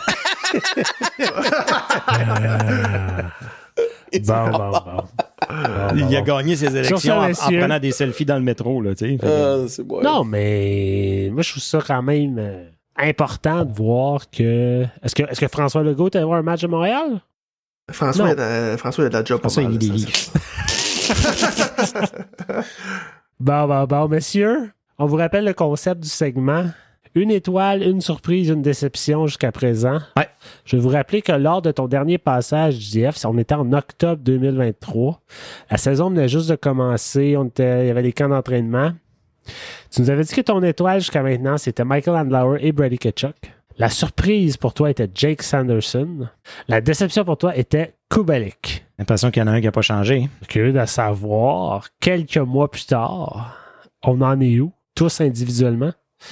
Bon, bon, bon. Bon, Il bon, a bon. gagné ses élections ça, en, en messieurs. prenant des selfies dans le métro, là, tu sais. Fait que- Ah, c'est bon. Non, mais moi, je trouve ça quand même euh, important de voir que... Est-ce que, est-ce que François Legault est allé voir un match de Montréal? François, Non. il a, de- François, il a de la job. François, pas mal, il lit ça, des ça. Bon, bon, bon, messieurs, on vous rappelle le concept du segment. Une étoile, une surprise, une déception jusqu'à présent. Ouais. Je vais vous rappeler que lors de ton dernier passage, J F, on était en octobre deux mille vingt-trois. La saison venait juste de commencer. On était, il y avait des camps d'entraînement. Tu nous avais dit que ton étoile jusqu'à maintenant, c'était Michael Andlauer et Brady Tkachuk. La surprise pour toi était Jake Sanderson. La déception pour toi était Kubalik. J'ai l'impression qu'il y en a un qui n'a pas changé. Curieux de savoir, quelques mois plus tard, on en est où, tous individuellement?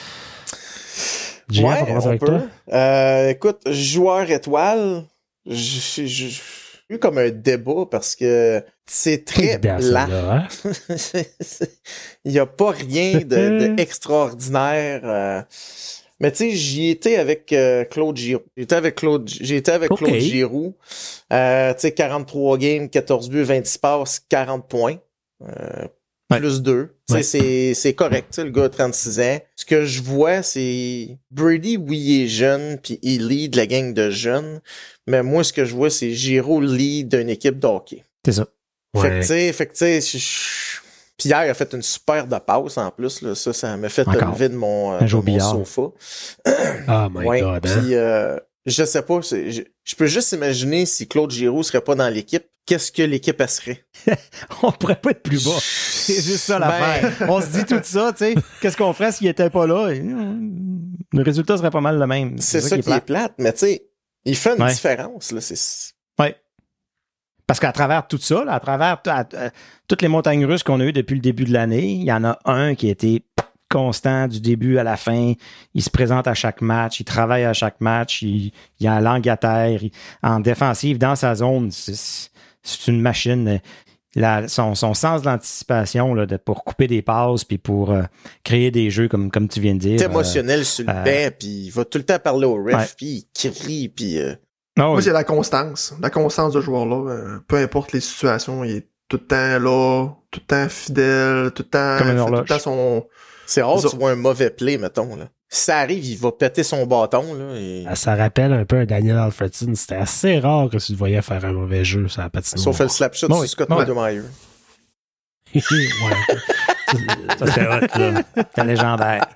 J F, Ouais, on commence on avec peut. toi. Euh, écoute, joueur étoile, j'ai j'ai- j'ai eu comme un débat parce que c'est très Évident, plat. celle-là, hein? Il n'y a pas rien de, de extraordinaire. euh. Mais tu sais, j'y étais avec euh, Claude Giroux. J'étais avec Claude, j'ai été avec Ok. Claude Giroux. Euh, tu sais, quarante-trois games, quatorze buts, vingt-six passes, quarante points. Euh, Ouais. Plus deux. Tu sais, Ouais. c'est, c'est correct, tu sais, le gars a trente-six ans. Ce que je vois, c'est Brady, oui, il est jeune, puis il lead la gang de jeunes. Mais moi, ce que je vois, c'est Giroux lead d'une équipe de hockey. C'est ça. Fait que, Ouais. tu sais, fait que, tu sais, je- je- Pierre a fait une super de passe en plus, là. Ça, ça m'a fait Encore. lever de mon, euh, Un jeu de au mon billard. sofa. Oh my Ouais, God, hein? puis euh, je sais pas, c'est- je, je peux juste imaginer si Claude Giroux serait pas dans l'équipe, qu'est-ce que l'équipe elle serait? On pourrait pas être plus bas. C'est juste ça l'affaire. Ben- On se dit tout ça, tu sais. Qu'est-ce qu'on ferait s'il était pas là? Et, hum, le résultat serait pas mal le même. C'est ça, qui est plate, mais tu sais, il fait une Ouais. différence, là. C'est... Ouais. Parce qu'à travers tout ça, là, à travers t- à- à- toutes les montagnes russes qu'on a eues depuis le début de l'année, il y en a un qui a été constant du début à la fin. Il se présente à chaque match, il travaille à chaque match, il, il a la langue à terre. Il- en défensive, dans sa zone, c'est, c'est une machine. La- son, son sens d'anticipation là, de, pour couper des passes puis pour euh, créer des jeux, comme, comme tu viens de dire. C'est émotionnel sur le euh, banc, puis il va tout le temps parler au ref, Ouais. puis il crie, puis... euh, euh, oh, Moi, c'est la constance. La constance de ce joueur-là. Euh, peu importe les situations, il est tout le temps là, tout le temps fidèle, tout le temps, Comme une il fait tout le horloge. temps son... C'est rare Ça- que tu vois un mauvais play, mettons, là. Si ça arrive, il va péter son bâton, là, et... Ça rappelle un peu un Daniel Alfredson. C'était assez rare que tu le voyais faire un mauvais jeu sur la patinoire. Sauf le slapshot Ouais, sur Scott ouais. Niedermayer. Ouais. ça, c'était hot, là. C'était légendaire.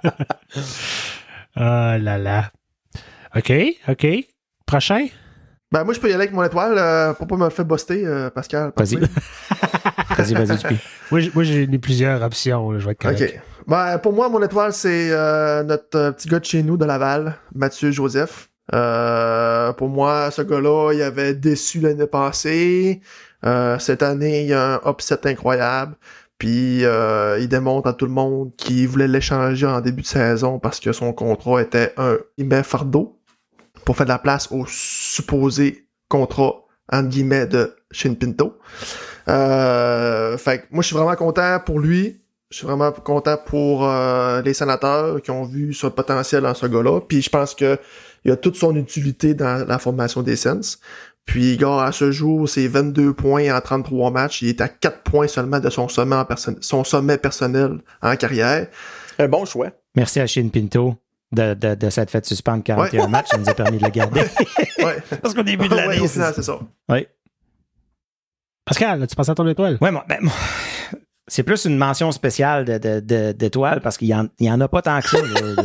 Oh là là. OK, OK. Prochain? Ben, moi, je peux y aller avec mon étoile euh, pour pas me faire buster, euh, Pascal. Vas-y. Vas-y, vas-y, tu peux. Moi, j'ai- moi, j'ai des plusieurs options. Là, je vais être correct. OK. Ben, pour moi, mon étoile, c'est euh, notre euh, petit gars de chez nous, de Laval, Mathieu Joseph. Euh, pour moi, ce gars-là, il avait déçu l'année passée. Euh, cette année, il y a un upset incroyable. Puis, euh, il démontre à tout le monde qu'il voulait l'échanger en début de saison parce que son contrat était un guillemets fardeau pour faire de la place au supposé contrat, entre guillemets, de Shane Pinto. Euh, fait que moi, je suis vraiment content pour lui. Je suis vraiment content pour euh, les sénateurs qui ont vu ce potentiel dans ce gars-là. Puis je pense que il a toute son utilité dans la formation des Sens. Puis, gars, à ce jour, c'est vingt-deux points en trente-trois matchs. Il est à quatre points seulement de son sommet, en perso- son sommet personnel en carrière. Un bon choix. Merci à Shane Pinto de, de, de s'être fait suspendre quarante et un Ouais. matchs. Ça nous a permis de le garder. Ouais. Parce qu'au début de Ouais, l'année, au c'est final, ça. c'est ça. Oui. Pascal, tu passes à ton étoile? Ouais, moi, ben, moi, c'est plus une mention spéciale de, de, de, d'étoiles parce qu'il y en, il y en a pas tant que ça. là.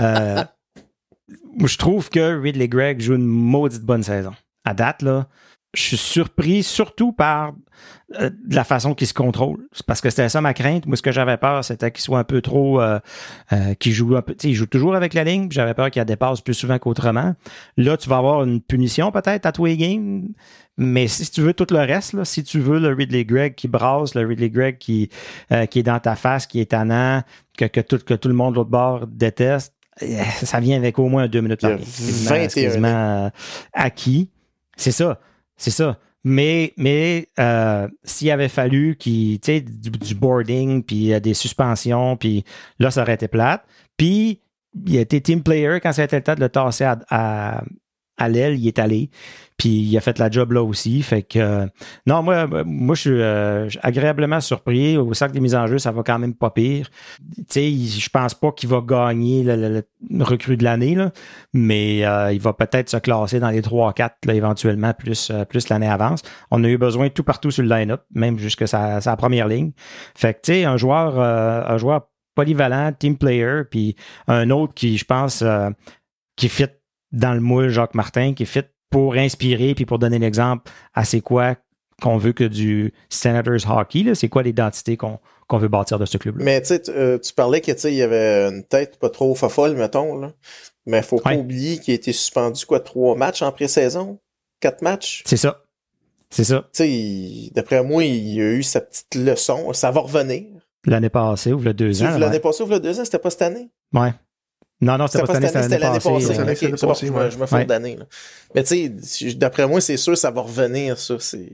euh, je trouve que Ridley Gregg joue une maudite bonne saison. À date, là, je suis surpris surtout par euh, la façon qu'il se contrôle. C'est parce que c'était ça ma crainte. Moi, ce que j'avais peur, c'était qu'il soit un peu trop... Euh, euh, qu'il joue un peu... Tu sais, il joue toujours avec la ligne, puis j'avais peur qu'il dépasse plus souvent qu'autrement. Là, tu vas avoir une punition peut-être à tous les games, mais si tu veux tout le reste, là, si tu veux le Ridley Gregg qui brasse, le Ridley Gregg qui, euh, qui est dans ta face, qui est tannant, que, que, tout, que tout le monde de l'autre bord déteste, ça vient avec au moins deux minutes par game. vingt et un euh, acquis. C'est ça. C'est ça. Mais, mais euh, s'il avait fallu qu'il, tu sais, du, du boarding, puis euh, des suspensions, puis là, ça aurait été plate. Puis, il a été team player quand ça a été le temps de le tasser à, à, à l'aile, il est allé. Puis, il a fait la job là aussi. Fait que, euh, non, moi, moi je suis euh, agréablement surpris. Au sac des mises en jeu, ça va quand même pas pire. Tu sais, je pense pas qu'il va gagner le, le, le recrue de l'année, là, mais euh, il va peut-être se classer dans les trois quatre là, éventuellement, plus, euh, plus l'année avance. On a eu besoin tout partout sur le line-up, même jusqu'à sa, sa première ligne. Fait que, tu sais, un joueur, euh, un joueur polyvalent, team player, puis un autre qui, je pense, euh, qui fit dans le moule Jacques Martin, qui fit pour inspirer puis pour donner l'exemple à c'est quoi qu'on veut que du Senators hockey, là, c'est quoi l'identité qu'on, qu'on veut bâtir de ce club-là. Mais tu sais, euh, tu parlais qu'il y avait une tête pas trop fofolle, mettons, là. Mais faut pas ouais. oublier qu'il a été suspendu, quoi, trois matchs en pré-saison? Quatre matchs? C'est ça. C'est ça. Tu sais, d'après moi, il a eu sa petite leçon. Ça va revenir. L'année passée ou le deux ans. L'année ouais. passée ou le deux ans, c'était pas cette année? Ouais. Non, non, c'était, c'était pas cette année, c'était l'année passée. passée. C'était l'année Okay, passée, passée ouais. je, me, je me fous ouais. d'année. Là. Mais tu sais, d'après moi, c'est sûr ça va revenir, ça. C'est...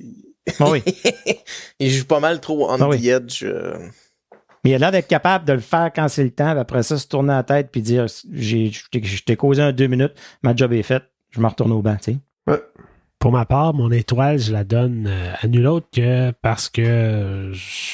Oh oui. Il joue pas mal trop on oh the oui. edge. Euh... Mais il a l'air d'être capable de le faire quand c'est le temps, puis après ça, se tourner la tête puis dire j'ai, je, t'ai, je t'ai causé un deux minutes, ma job est faite, je me retourne au banc, tu sais. Ouais. Pour ma part, mon étoile, je la donne à nul autre que parce que je...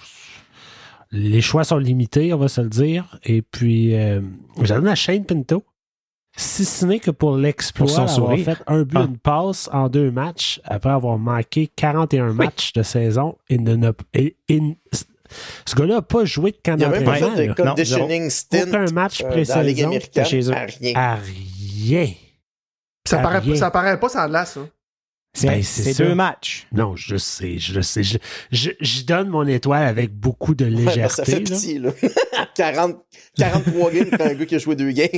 les choix sont limités, on va se le dire. Et puis, euh, je la donne à Shane Pinto. Si ce n'est que pour l'exploit pour son d'avoir sourire. fait un but, ah. une passe en deux matchs, après avoir manqué quarante et un oui. matchs de saison. Et ne, ne, et, et, ce gars-là n'a pas joué de camp d'entraînement. Il n'a même pas fait de conditioning stint aucun match euh, dans la Ligue américaine. Chez eux. À rien. À rien. Ça, à paraît, rien. ça paraît pas sans glace, hein. C'est, ben, c'est, c'est deux matchs. Non, je sais, je sais. Je, je, je donne mon étoile avec beaucoup de légèreté. Ouais, ben ça fait là. petit, là. quarante, quarante-trois games pour un gars qui a joué deux games.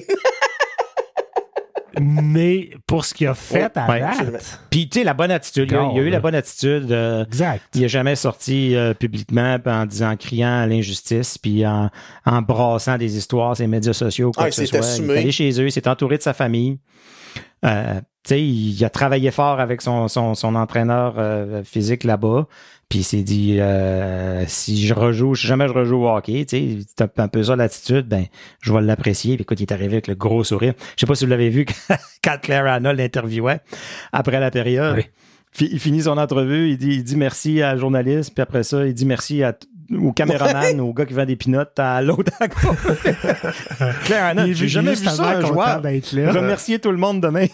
Mais pour ce qu'il a fait à ouais, date... Puis, tu sais, la bonne attitude. Il a, il a eu la bonne attitude. Euh, exact. Il n'a jamais sorti euh, publiquement en disant, en criant à l'injustice, puis en, en brassant des histoires sur les médias sociaux, quoi ah, que ce soit. Assumé. Il est allé chez eux, il s'est entouré de sa famille. Euh, tu sais, il a travaillé fort avec son, son, son entraîneur euh, physique là-bas. Puis il s'est dit, euh, si je rejoue, si jamais je rejoue au hockey, tu sais, c'est un peu ça l'attitude, ben, je vais l'apprécier. Puis écoute, il est arrivé avec le gros sourire. Je sais pas si vous l'avez vu quand Claire Hanna l'interviewait après la période. Oui. Il finit son entrevue, il dit, il dit merci à la journaliste, puis après ça, il dit merci à, au caméraman, au gars qui vend des pinottes, à l'autre à côté. Claire Hanna, j'ai jamais vu ça, un joueur remercier tout le monde demain.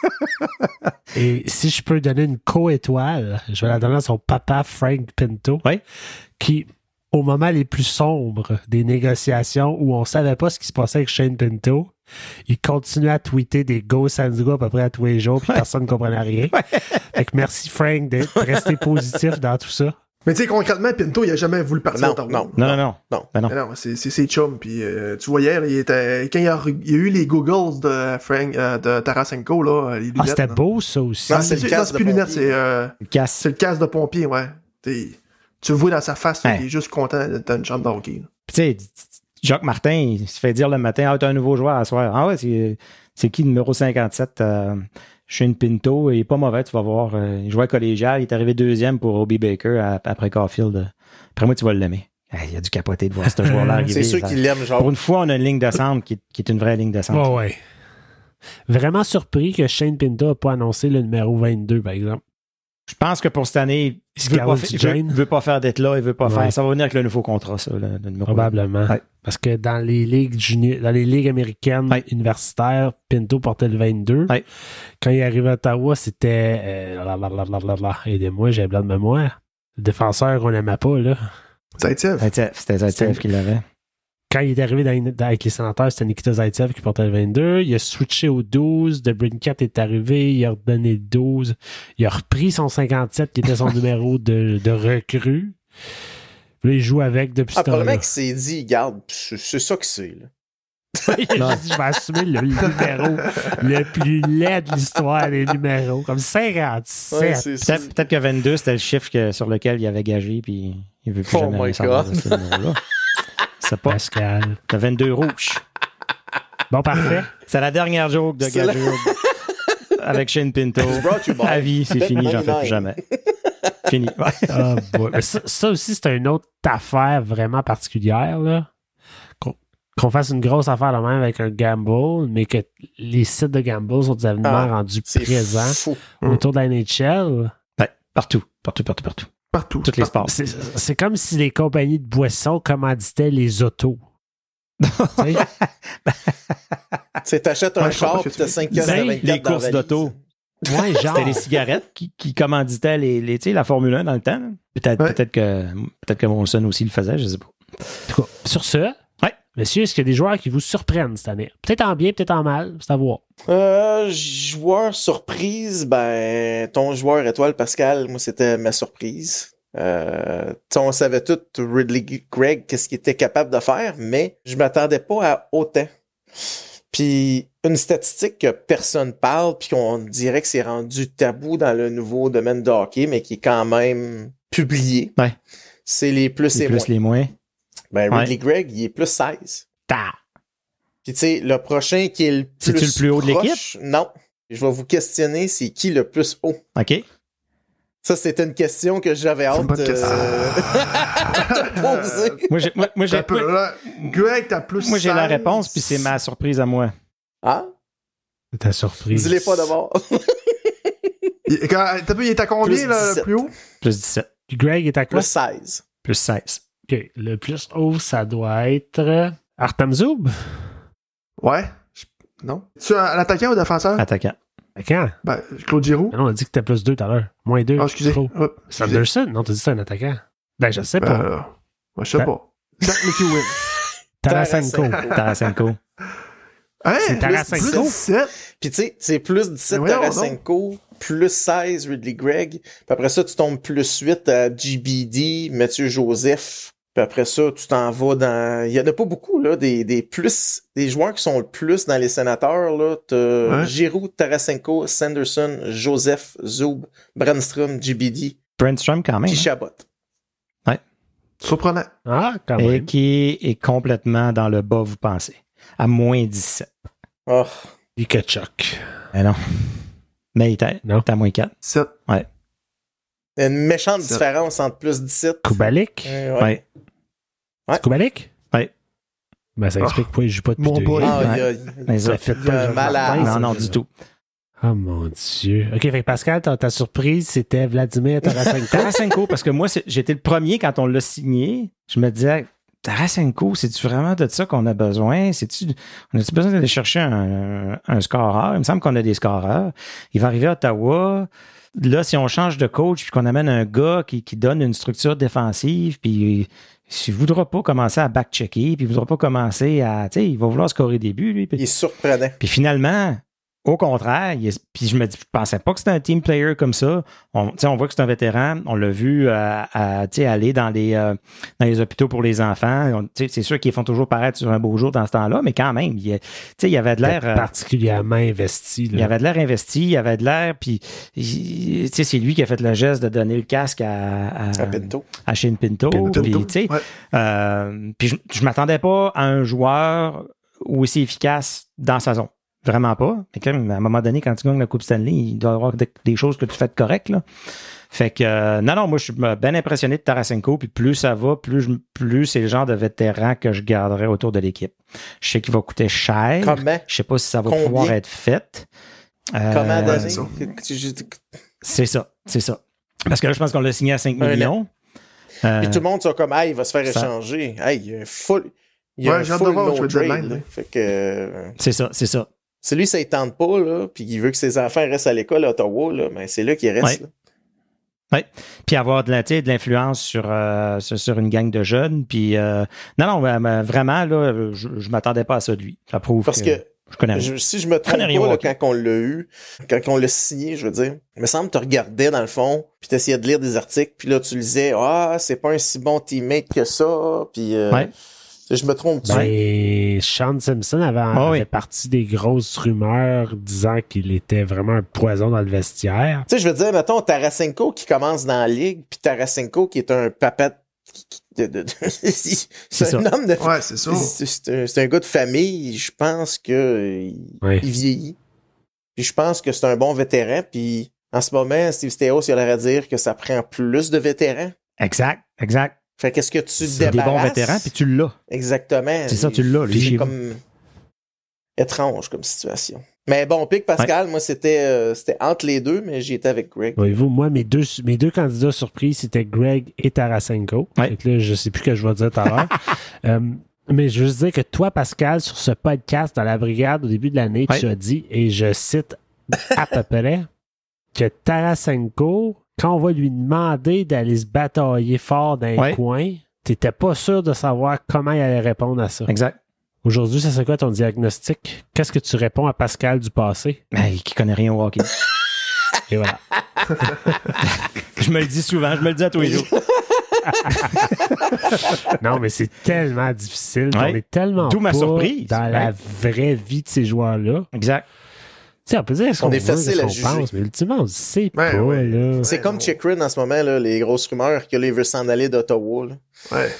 Et si je peux donner une co-étoile, je vais la donner à son papa, Frank Pinto, oui? qui, au moment les plus sombres des négociations où on savait pas ce qui se passait avec Shane Pinto, il continuait à tweeter des Go Sands à peu près à tous les jours, puis ouais. personne ne comprenait rien. Ouais. Fait que merci Frank d'être resté positif dans tout ça. Mais tu sais, concrètement, Pinto, il a jamais voulu partir non, à Toronto. Non, non, non. non. Ben non. non c'est, c'est, c'est chum. Puis euh, tu vois hier, il était, quand il a, il a eu les googles de Frank, euh, de Tarasenko, là, les lunettes. Ah, c'était là. beau, ça aussi. Non, c'est, c'est le casque de lunettes, c'est, euh, le casque. c'est le casque de pompier, ouais. T'sais, tu le vois dans sa face, ouais. Il est juste content d'être une chambre de hockey. Tu sais, Jacques Martin, il se fait dire le matin, ah, t'as un nouveau joueur à soir. Ah ouais, c'est, c'est qui le numéro cinquante-sept? Euh, Shane Pinto, il est pas mauvais, tu vas voir. Euh, il jouait collégial, il est arrivé deuxième pour Obi Baker à, après Caulfield. Après moi, tu vas l'aimer. Il a dû capoter de voir ce joueur-là arriver. C'est sûr ça. Qu'il l'aime, genre. Pour une fois, on a une ligne de centre qui, qui est une vraie ligne de centre. Oh, ouais. Vraiment surpris que Shane Pinto n'a pas annoncé le numéro vingt-deux, par exemple. Je pense que pour cette année, il veut pas, il veut, il veut pas faire d'être là, il veut pas ouais. faire. Ça va venir avec le nouveau contrat, ça, le, le numéro probablement. Ouais. Parce que dans les ligues junior, dans les ligues américaines ouais. universitaires, Pinto portait le vingt-deux. Ouais. Quand il arrivait à Ottawa, c'était euh, la, la, la, la, la, aidez-moi, j'ai blanc de mémoire. Le défenseur qu'on n'aimait pas, là. Zaitsev. Zaitsev. C'était Zaitsev qui l'avait. quand il est arrivé dans, dans, avec les sénateurs, c'était Nikita Zaitsev qui portait le vingt-deux. Il a switché au douze. DeBrincat est arrivé. Il a redonné le douze. Il a repris son cinquante-sept qui était son numéro de, de recrue. Puis là, il joue avec depuis ah, ce temps-là. Le mec s'est dit, regarde, c'est ça que c'est. Là. Il a dit, je vais assumer le, le numéro le plus laid de l'histoire des numéros. Comme cinquante-sept. Ouais, c'est, peut-être, c'est... peut-être que vingt-deux, c'était le chiffre que, sur lequel il avait gagé. Puis il veut plus oh jamais savoir de ce numéro-là. C'est pas Pascal. T'as vingt-deux rouges. Bon, parfait. C'est la dernière joke de Gageure avec Shane Pinto. À vie, c'est fini, j'en fais plus jamais. Fini. Ouais. Oh boy. Ça, ça aussi, c'est une autre affaire vraiment particulière, là. Qu'on, qu'on fasse une grosse affaire de même avec un gamble, mais que les sites de gamble sont des événements ah, rendus présents fou. autour de la N H L. Ouais, partout, partout, partout, partout. Partout. Toutes les sports. C'est, c'est comme si les compagnies de boissons commanditaient les autos. Tu sais, t'achètes un ouais, char et t'as cinq piastres à vingt-quatre les courses d'auto. Ouais, genre. C'était les cigarettes qui, qui commanditaient les, les, la Formule un dans le temps. Peut-être, ouais. peut-être, que, peut-être que Molson aussi le faisait, je sais pas. En tout cas, sur ce, ouais. Monsieur, est-ce qu'il y a des joueurs qui vous surprennent cette année? Peut-être en bien, peut-être en mal, c'est à voir. Euh, joueur surprise, ben, ton joueur étoile, Pascal, moi, c'était ma surprise. Euh, on savait tout, Ridley Gregg, qu'est-ce qu'il était capable de faire, mais je m'attendais pas à autant. Puis, une statistique que personne parle, puis qu'on dirait que c'est rendu tabou dans le nouveau domaine de hockey, mais qui est quand même publié, ouais. c'est les plus les et plus, moins. Les moins. Ben, Ridley ouais. Gregg, il est plus seize. Ta. Puis, tu sais, le prochain qui est le plus C'est-tu le plus haut proche, de l'équipe? Non. Je vais vous questionner, c'est qui le plus haut? OK. Ça, c'était une question que j'avais hâte de poser. Moi, j'ai, moi, moi, j'ai, moi, Greg, t'as plus moi, j'ai la réponse, puis c'est ma surprise à moi. Ah? C'est ta surprise. Dis-les pas d'abord. il, quand, t'as vu, il est à combien, plus là, le plus haut? Plus dix-sept. Puis Greg est à quoi? Plus seize. Plus seize. OK. Le plus haut, ça doit être Artem Zoub? Ouais. Non. Tu es un attaquant ou défenseur? Attaquant. Attaquant? Ben, Claude Giroux. Non, on a dit que t'as plus deux tout à l'heure. Moins deux. Ah, excusez. Oh, Sanderson? Non, t'as dit que c'est un attaquant. Ben, je sais pas. Ben, euh, moi, je sais Ta... pas. Jack McEwen. Tarasenko. Tarasenko. Hein? C'est Tarasenko. Puis tu sais, c'est plus dix-sept Tarasenko, plus seize Ridley Gregg. Puis après ça, tu tombes plus huit à G B D, Mathieu Joseph. Puis après ça, tu t'en vas dans... Il y en a pas beaucoup, là, des, des plus... Des joueurs qui sont le plus dans les sénateurs, là. T'as ouais. Giroux, Tarasenko, Sanderson, Joseph, Zoub, Brandstrom, G B D. Brandstrom, quand même. Puis Chabot. Ouais. Surprenant. Ah, quand même. Et qui est complètement dans le bas, vous pensez. À moins dix-sept. Oh. Il Kachuk. Mais non. Mais il était à moins quatre. sept. Ouais. Il y a une méchante sept. Différence entre plus dix-sept. Kubalik? Euh, ouais. ouais. C'est Kubalik? Ouais. Ben, ça explique oh, pourquoi il joue pas depuis mon deux boy. Ah, il y a, Mais ça fait pas malade. Non, non, du tout. Oh mon Dieu. OK, fait Pascal, ta, ta surprise, c'était Vladimir Tarasenko. Tarasenko, parce que moi, c'est, j'étais le premier quand on l'a signé. Je me disais, Tarasenko, c'est-tu vraiment de ça qu'on a besoin? C'est-tu, on a-tu besoin d'aller chercher un, un, un scoreur? Il me semble qu'on a des scoreurs. Il va arriver à Ottawa. Là, si on change de coach puis qu'on amène un gars qui, qui donne une structure défensive, puis il ne voudra pas commencer à back-checker, puis il ne voudra pas commencer à... Tu sais, il va vouloir scorer des buts, lui. Puis, il est surprenant. Puis finalement, au contraire, il est, puis je me dis, je pensais pas que c'était un team player comme ça. On, on voit que c'est un vétéran. On l'a vu euh, à, aller dans les, euh, dans les hôpitaux pour les enfants. On, c'est sûr qu'ils font toujours paraître sur un beau jour dans ce temps-là, mais quand même, il, il avait de l'air... Euh, particulièrement investi. Là. Il avait de l'air investi, il avait de l'air, puis c'est lui qui a fait le geste de donner le casque à, à, à, Pinto. à Shane Pinto. Pinto. Puis, ouais. euh, puis je, je m'attendais pas à un joueur aussi efficace dans sa zone. Vraiment pas. Mais quand même, à un moment donné, quand tu gagnes la Coupe Stanley, il doit y avoir des, des choses que tu fais de correct, là. Fait que, euh, non, non, moi, je suis bien impressionné de Tarasenko, puis plus ça va, plus, je, plus c'est le genre de vétéran que je garderai autour de l'équipe. Je sais qu'il va coûter cher. Comment? Je sais pas si ça va Combien? pouvoir être fait. Euh, Comment donner? C'est ça, c'est ça. Parce que là, je pense qu'on l'a signé à cinq millions. Euh, puis tout le monde, ça comme, hey, il va se faire ça. échanger. Hey, il y a un full... Il y a ouais, un j'ai hâte full de voir no où je vais trade. demain, Fait que... Euh, c'est ça, c'est ça. C'est lui, ça ne tente pas, là, puis il veut que ses enfants restent à l'école à Ottawa, là, mais c'est là qu'il reste. Ouais. Là. Oui, puis avoir de, la, de l'influence sur, euh, sur, sur une gang de jeunes. Puis, euh, non, non, ben, vraiment, là, je ne m'attendais pas à ça de lui. Ça prouve Parce que, que je connais rien. Je, si je me trompe pas, là, quand on l'a eu, quand on l'a signé, je veux dire, il me semble que tu regardais dans le fond, puis tu essayais de lire des articles, puis là, tu lisais « Ah, c'est pas un si bon teammate que ça », puis euh, ouais. je me trompe-tu? Ben, Sean Simpson avait, oh, avait oui. partie des grosses rumeurs disant qu'il était vraiment un poison dans le vestiaire. Tu sais, je veux dire, mettons, Tarasenko qui commence dans la ligue, puis Tarasenko qui est un papette. De, de, de, c'est, c'est un homme de ouais, c'est ça. C'est, c'est, un, c'est un gars de famille. Je pense que il, oui. il vieillit. Puis je pense que c'est un bon vétéran. Puis en ce moment, Steve Stéos, il a l'air à dire que ça prend plus de vétérans. Exact, exact. Fait qu'est-ce que tu c'est débarrasses? Des bons vétérans, puis tu l'as. Exactement. C'est ça, tu l'as. Lui, c'est comme étrange comme situation. Mais bon, Pic Pascal, ouais. moi, c'était, euh, c'était entre les deux, mais j'y étais avec Greg. Voyez-vous, moi, mes deux, mes deux candidats surprises, c'était Greg et Tarasenko. Ouais. Fait que là, je sais plus ce que je vais dire tout à l'heure. euh, mais je veux juste dire que toi, Pascal, sur ce podcast dans la brigade au début de l'année, ouais. tu as dit, et je cite à peu près, que Tarasenko, quand on va lui demander d'aller se batailler fort dans ouais. un coin, t'étais pas sûr de savoir comment il allait répondre à ça. Exact. Aujourd'hui, ça c'est quoi ton diagnostic? Qu'est-ce que tu réponds à Pascal du passé? Ben, qui connaît rien au hockey. Et voilà. Je me le dis souvent, je me le dis à tous les jours. Non, mais c'est tellement difficile. Ouais. On est tellement D'où ma pas surprise. dans ouais. la vraie vie de ces joueurs-là. Exact. Tu sais, on peut dire ce qu'on on est veut, facile ce à qu'on juger. pense, mais ultimement, on ne sait ouais, pas. ouais. Là. C'est ouais, comme Chychrun en ce moment, là, les grosses rumeurs que là, il veut s'en aller d'Ottawa. Là. Ouais.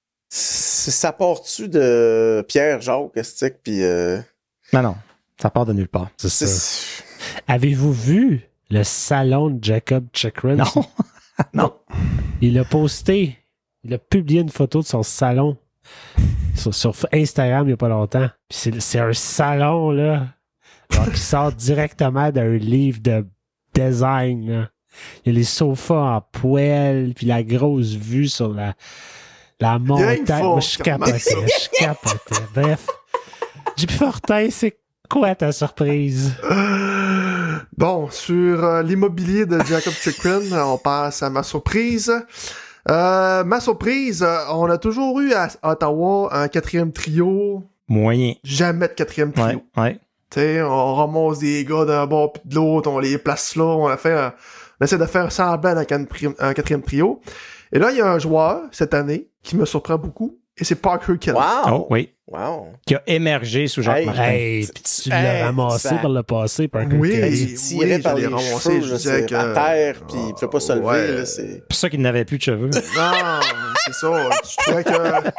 Ça part-tu de Pierre-Jacques, Estique, puis... Euh... Non, non. Ça part de nulle part. C'est ça. C'est... Avez-vous vu le salon de Jacob Chychrun? Non. non. Il a posté, il a publié une photo de son salon sur, sur Instagram il n'y a pas longtemps. Puis c'est, c'est un salon, là, alors, qui sort directement d'un livre de design, là. Il y a les sofas en poêle, puis la grosse vue sur la... La montagne, moi, je capotais, je capotais. Bref. J P Fortin, c'est quoi ta surprise? Euh, bon, sur euh, l'immobilier de Jacob Chychrun, on passe à ma surprise. Euh, ma surprise, euh, on a toujours eu à Ottawa un quatrième trio. Moyen. Jamais de quatrième trio. Ouais, ouais. Tu sais, on ramasse des gars d'un bord puis de l'autre, on les place là, on, a fait un, on essaie de faire semblant avec un, un quatrième trio. Et là, il y a un joueur, cette année, qui me surprend beaucoup, et c'est Parker Kelly. Wow! Oh, oui. Wow! Qui a émergé sous Jacques hey, Martin. Hey, puis tu l'as hey, ramassé ça... par le passé, Parker oui, Kelly. Il tirait oui, par les ramassé, cheveux, je là, disais que... à terre, puis il ne pouvait pas se lever. Ouais. Là, c'est... c'est pour ça qu'il n'avait plus de cheveux. Non, c'est ça. Je trouvais que...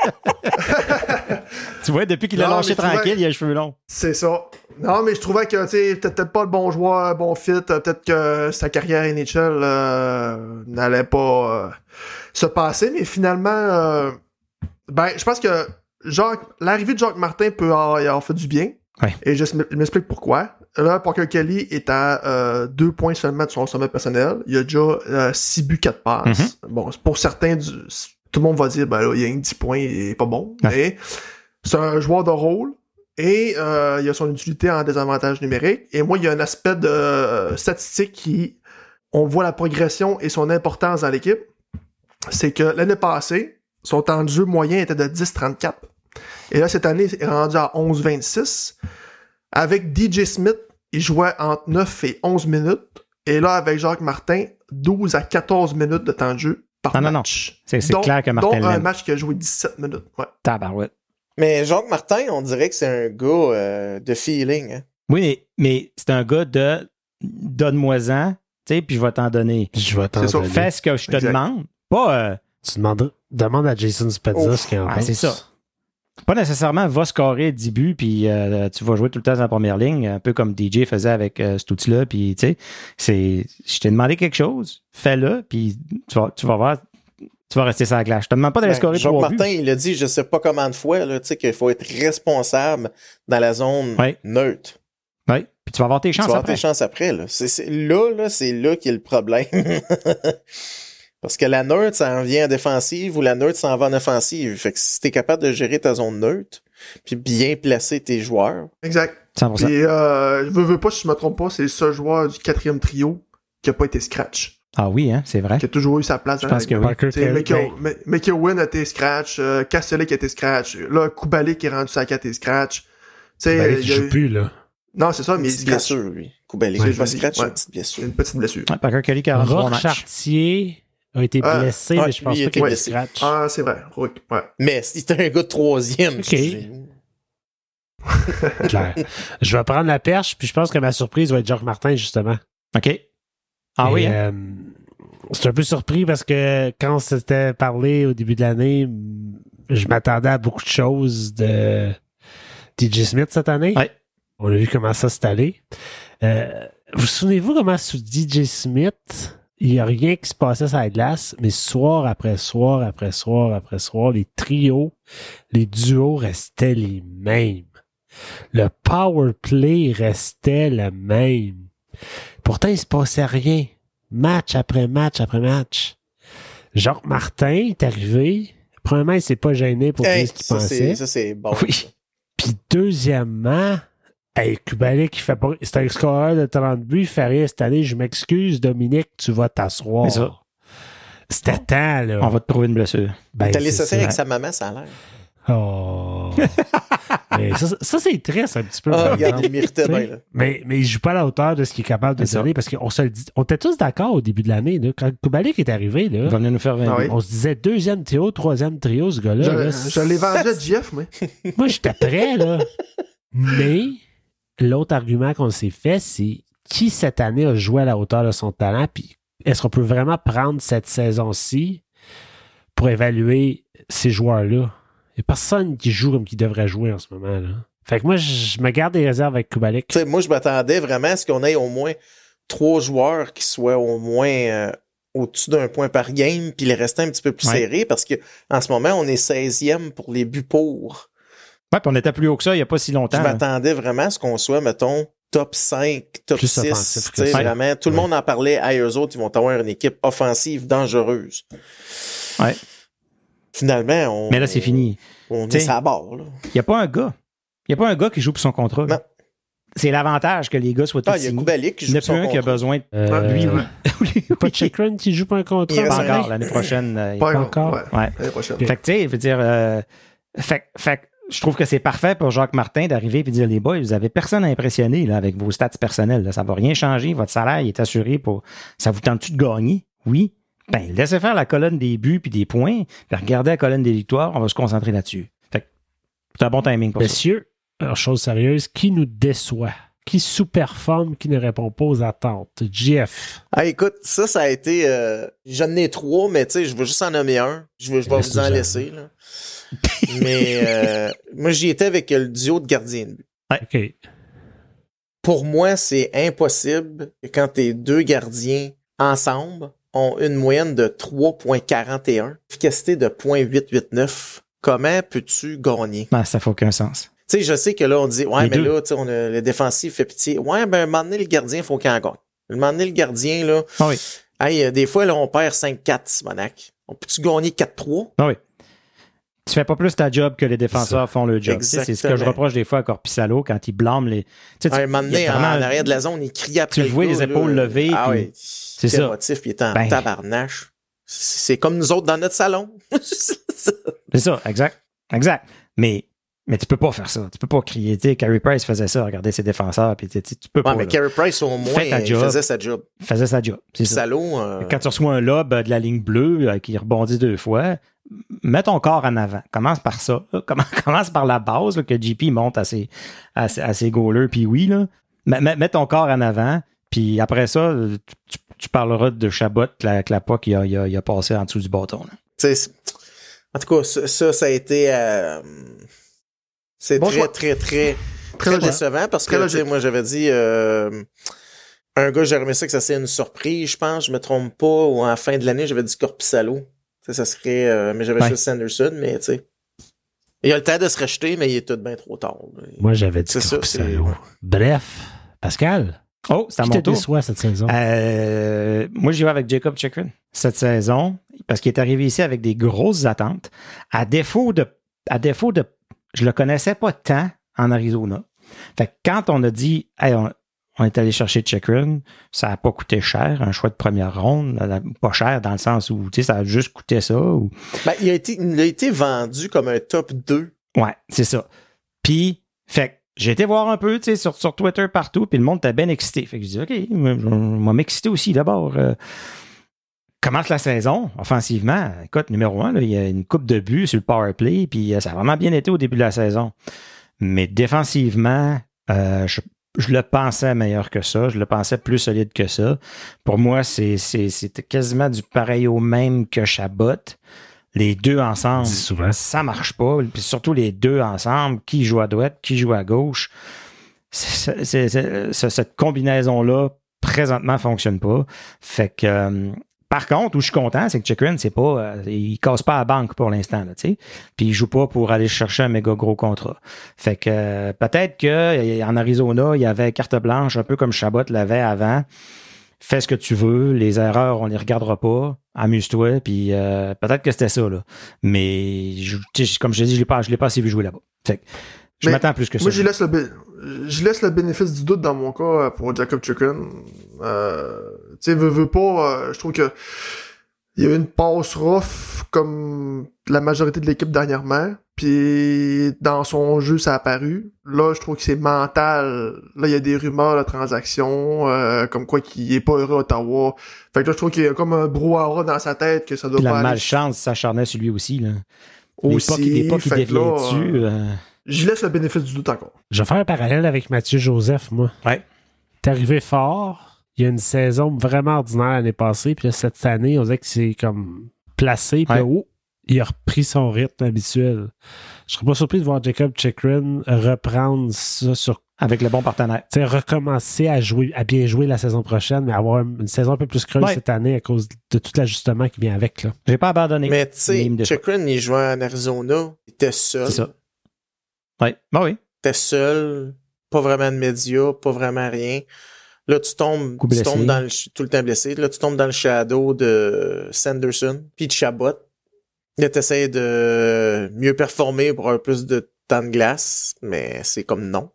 Tu vois, depuis qu'il a non, lâché tranquille, trouvais... il a les cheveux longs. C'est ça. Non, mais je trouvais que, tu sais, peut-être, peut-être pas le bon joueur, bon fit, peut-être que sa carrière N H L euh, n'allait pas euh, se passer, mais finalement, euh, ben, je pense que Jacques, l'arrivée de Jacques Martin peut avoir, avoir fait du bien. Ouais. Et je m'explique pourquoi. Là, Parker Kelly est à euh, deux points seulement de son sommet personnel. Il a déjà euh, six buts, quatre passes. Mm-hmm. Bon, pour certains, du, tout le monde va dire, ben là, il y a un dix points, il est pas bon. Ouais. Mais c'est un joueur de rôle. Et euh, il a son utilité en désavantage numérique. Et moi, il y a un aspect de euh, statistique qui... On voit la progression et son importance dans l'équipe. C'est que l'année passée, son temps de jeu moyen était de dix trente-quatre. Et là, cette année, il est rendu à onze vingt-six. Avec D J Smith, il jouait entre neuf et onze minutes. Et là, avec Jacques Martin, douze à quatorze minutes de temps de jeu par non, match. Non, non, c'est, c'est donc, clair que Martin donc un l'aime. match qui a joué dix-sept minutes. Ouais. Tabarouette. Mais Jacques Martin, on dirait que c'est un gars euh, de feeling. Hein? Oui, mais, mais c'est un gars de donne-moi-en, tu sais, puis je vais t'en donner. Je vais t'en donner. Fais ce que je te exact. demande. Pas... Euh... Tu demandes, demande à Jason Spezza ce qu'il en ah, pense. C'est ça. Pas nécessairement va scorer dix buts, puis euh, tu vas jouer tout le temps dans la première ligne, un peu comme D J faisait avec euh, cet outil-là, puis tu sais, c'est... Je t'ai demandé quelque chose, fais-le, puis tu vas, tu vas voir... Tu vas rester sur la glace. Je te demande pas d'aller ben, scorer Jacques trois Martin, buts. il a dit, je sais pas combien de fois, là, tu sais, qu'il faut être responsable dans la zone oui. neutre. Oui. Puis tu vas avoir tes chances après. Tu vas après. avoir tes chances après, là. C'est, c'est, là, là, c'est là qu'il y a le problème. Parce que la neutre, ça en vient en défensive ou la neutre, ça en va en offensive. Fait que si t'es capable de gérer ta zone neutre, puis bien placer tes joueurs. Exact. cent pour cent. Et euh, je veux, veux pas, si je me trompe pas, c'est le seul joueur du quatrième trio qui a pas été scratch. Ah oui, hein, c'est vrai. Qui a toujours eu sa place Je dans pense la que ligue. oui. Parker Tu sais, Kelly, McEw- M- McEwen a été scratch, euh, Kastelik a été scratch, là, Kubalik est rendu sa quatre et scratch. Tu sais, ben, euh, il il y a joue eu- plus, là. Non, c'est ça, Une mais il petite scratch. blessure, lui. Kubalik, Ouais, pas je dis, scratch, ouais. une petite blessure. Une petite blessure. Ouais, Parker Kelly, quarante-trois Rock matchs. Chartier a été Ah, blessé, ouais, mais je pense lui, il pas était qu'il est blessé. scratch. Ah, c'est vrai. Ouais. ouais. Mais c'était un gars de troisième. Ok. excusez-nous. Clair. Je vais prendre la perche, puis je pense que ma surprise va être Jacques Martin, justement. OK. Ah Et, oui, hein? euh, je suis un peu surpris parce que quand on s'était parlé au début de l'année, je m'attendais à beaucoup de choses de D J Smith cette année. Ouais. On a vu comment ça s'est allé. Euh, vous souvenez-vous comment sous D J Smith, il n'y a rien qui se passait sur la glace, mais soir après soir, après soir, après soir, les trios, les duos restaient les mêmes. Le power play restait le même. Pourtant, il se passait rien. Match après match après match. Jacques Martin est arrivé. Premièrement, il s'est pas gêné pour Hey, dire ce qu'il ça, pensait. c'est, ça, c'est bon. Oui. Puis deuxièmement, hey, Kubalik, qui fait pas. C'est un scoreur de trente buts, il fait rien cette année. Je m'excuse, Dominique, tu vas t'asseoir. C'est ça. C'était temps, là. On va te trouver une blessure. Ben, T'as laissé c'est ça avec ça. sa maman, ça a l'air. Oh. Mais ça, ça, c'est triste un petit peu. Ah, par regarde, exemple. il méritait Tu sais, bien, là. Mais, mais il joue pas à la hauteur de ce qu'il est capable de C'est ça. donner parce qu'on se le dit. On était tous d'accord au début de l'année. Là, quand Kubalik est arrivé, Il là, va venir nous faire vingt Ah oui. buts. on se disait deuxième trio, troisième trio, ce gars-là. Je, là, je l'ai vendu à J F, mais. Moi, j'étais prêt, là. Mais l'autre argument qu'on s'est fait, c'est qui cette année a joué à la hauteur de son talent, puis est-ce qu'on peut vraiment prendre cette saison-ci pour évaluer ces joueurs-là? Il n'y a personne qui joue comme qui devrait jouer en ce moment, là. Fait que moi, je me garde des réserves avec Kubalik. Tu sais, moi, je m'attendais vraiment à ce qu'on ait au moins trois joueurs qui soient au moins euh, au-dessus d'un point par game, puis les restants un petit peu plus Ouais. serrés, parce que en ce moment, on est seizième pour les buts pour. Ouais, puis on était plus haut que ça il n'y a pas si Je longtemps. là. m'attendais vraiment à ce qu'on soit, mettons, top cinq, top Plus six. offensif Tu sais, que ça. vraiment, tout le Ouais. monde en parlait. Hey, eux autres, ils vont avoir une équipe offensive dangereuse. Ouais. Finalement, on. Mais là, c'est fini. On T'sais, est sur la barre, là. Il n'y a pas un gars. Il n'y a pas un gars qui joue pour son contrat. là. Non. C'est l'avantage que les gars soient tous Ah, il y a signés. Kubalik qui Il joue n'y en a pour plus son un qui a contrat. besoin de Euh, lui. Il n'y a pas de Chikrin qui joue pour un contrat. Il Pas reste pareil? encore. L'année prochaine. euh, il- Pas encore. Ouais. Ouais. L'année prochaine. Ok. Fait que, tu sais, je veux dire, euh, fait, fait que je trouve que c'est parfait pour Jacques Martin d'arriver et de dire, les boys, vous avez personne à impressionner là, avec vos stats personnels. Là. Ça va rien changer. Votre salaire il est assuré pour. Ça vous tente-tu de gagner? Oui. Ben, laissez faire la colonne des buts puis des points, puis regardez la colonne des victoires. On va se concentrer là-dessus. Fait que c'est un bon timing pour ça. Messieurs, alors, chose sérieuse, qui nous déçoit? Qui sous-performe, qui ne répond pas aux attentes? J F. Ah, écoute, ça, ça a été. Euh, J'en ai trois, mais tu sais, je veux juste en nommer un. Je, veux, je vais vous en Laisse-nous-en. laisser, là. mais euh, moi, j'y étais avec le duo de gardiens de but. OK. Pour moi, c'est impossible que quand tes deux gardiens ensemble ont une moyenne de trois virgule quarante et un, efficacité de zéro virgule huit huit neuf. Comment peux-tu gagner? Ben, ça fait aucun sens. Tu sais, je sais que là, on dit, ouais, Les mais deux. là, tu sais, on a, le défensif fait pitié. Ouais, ben, un moment donné, le gardien, il faut qu'il en gagne. Un moment donné, le gardien, là, Ah oui. hey, euh, des fois, là, on perd cinq quatre, Simonac. On peut-tu gagner quatre trois? Ah oui. Tu fais pas plus ta job que les défenseurs font le job. Tu sais, C'est ce que je Exactement. reproche des fois à Corpissalo quand il blâme les. Tu sais, tu- Un moment il y donné, a en, vraiment- en arrière de la zone, il crie après Tu le vois, gars, les épaules là. levées, Ah puis oui. c'est Quel ça. motif, puis il est en Ben. tabarnache. C'est c'est comme nous autres dans notre salon. C'est ça, exact. Exact. Mais, mais tu peux pas faire ça. Tu peux pas crier. Tu sais, Carey Price faisait ça, regarder ses défenseurs, puis tu sais, tu peux Ouais, pas. mais là. Carey Price, au moins, Fais ta il job. faisait sa job. Il faisait sa job. C'est ça. Salaud, euh, Quand tu reçois un lob euh, de la ligne bleue euh, qui rebondit deux fois, mets ton corps en avant. Commence par ça. là. Commence, commence par la base, là, que J P monte à ses, à ses, à ses goalers, puis oui, là. Mets, mets- mets ton corps en avant, puis après ça, tu, tu- tu parleras de Chabot, la, la pas qui a, il a, il a passé en dessous du bâton. là. tu sais, en tout cas, ça, ça, ça a été... euh, c'est Bon très, choix. très, très, très, logique. décevant parce Très que, tu sais, logique. moi, j'avais dit... euh, un gars, j'aurais aimé ça que ça soit une surprise, je pense, je me trompe pas, ou en fin de l'année, j'avais dit Corpissalo. Tu sais, ça serait... euh, mais j'avais Ouais. juste Sanderson, mais tu sais... Il a le temps de se racheter, mais il est tout bien trop tard. là. Moi, j'avais dit C'est ça, Corpissalo. c'est- Bref, Pascal, Oh, c'est à qui mon te tour. déçoit cette saison? Euh, moi, j'y vais avec Jacob Chikrin cette saison parce qu'il est arrivé ici avec des grosses attentes. À défaut de, à défaut de, je le connaissais pas tant en Arizona. Fait que quand on a dit, hey, on, On est allé chercher Chychrun. Ça n'a pas coûté cher, un choix de première ronde. Pas cher dans le sens où, tu sais, ça a juste coûté ça. Ou... Ben, il a été, il a été vendu comme un top deux. Ouais, c'est ça. Puis, fait j'ai été voir un peu, tu sais, sur, sur Twitter partout, puis le monde était bien excité. Fait que je dis, OK, je vais m'exciter aussi d'abord. Euh, commence la saison, offensivement. Écoute, numéro un, là, il y a une coupe de buts sur le power play, puis ça a vraiment bien été au début de la saison. Mais défensivement, euh, je, je le pensais meilleur que ça. Je le pensais plus solide que ça. Pour moi, c'est, c'est, c'était quasiment du pareil au même que Chabot. Les deux ensemble, ça marche pas. Puis surtout les deux ensemble, qui joue à droite, qui joue à gauche. C'est, c'est, c'est, c'est, cette combinaison-là, présentement, fonctionne pas. Fait que, euh, par contre, où je suis content, c'est que Chychrun, c'est pas, euh, il casse pas à la banque pour l'instant, là, tu sais. Puis il joue pas pour aller chercher un méga gros contrat. Fait que euh, peut-être que en Arizona, il y avait carte blanche, un peu comme Chabot l'avait avant. Fais ce que tu veux, les erreurs, on les regardera pas, amuse-toi, puis euh, peut-être que c'était ça, là. Mais, je, comme je t'ai dit, je l'ai pas, je l'ai pas assez vu jouer là-bas. Fait que, je Mais m'attends plus que ça. Moi, je laisse, le, je laisse le bénéfice du doute dans mon cas pour Jakob Chychrun. Euh, tu sais, veux, veux pas, euh, je trouve que il y a eu une passe rough comme la majorité de l'équipe dernièrement. Puis dans son jeu, ça a apparu. Là, je trouve que c'est mental. Là, il y a des rumeurs de transactions, euh, comme quoi qu'il est pas heureux à Ottawa. Fait que là, je trouve qu'il y a comme un brouhaha dans sa tête que ça doit Puis pas la aller. malchance s'acharnait sur lui aussi, là. Aussi, les pas qui déviaient là, dessus. Euh... J'y laisse le bénéfice du doute encore. Je vais faire un parallèle avec Mathieu Joseph, moi. Ouais. T'es arrivé fort. Il y a une saison vraiment ordinaire l'année passée. Puis là, cette année, on dirait que c'est comme placé. Puis ouais. là, oh, il a repris son rythme habituel. Je serais pas surpris de voir Jakob Chychrun reprendre ça sur... Avec le bon partenaire. Tu sais, recommencer à jouer, à bien jouer la saison prochaine, mais avoir une saison un peu plus creuse ouais. cette année à cause de tout l'ajustement qui vient avec, là. J'ai pas abandonné. Mais tu sais, Chychrun, il jouait en Arizona. Il était seul. C'est ça. Oui, bah oui. Il était seul. Pas vraiment de médias, pas vraiment rien. Là, tu tombes, tu tombes dans le, tout le temps blessé. Là, tu tombes dans le shadow de Sanderson, puis de Chabot. Là, tu essaies de mieux performer pour avoir plus de temps de glace, mais c'est comme non.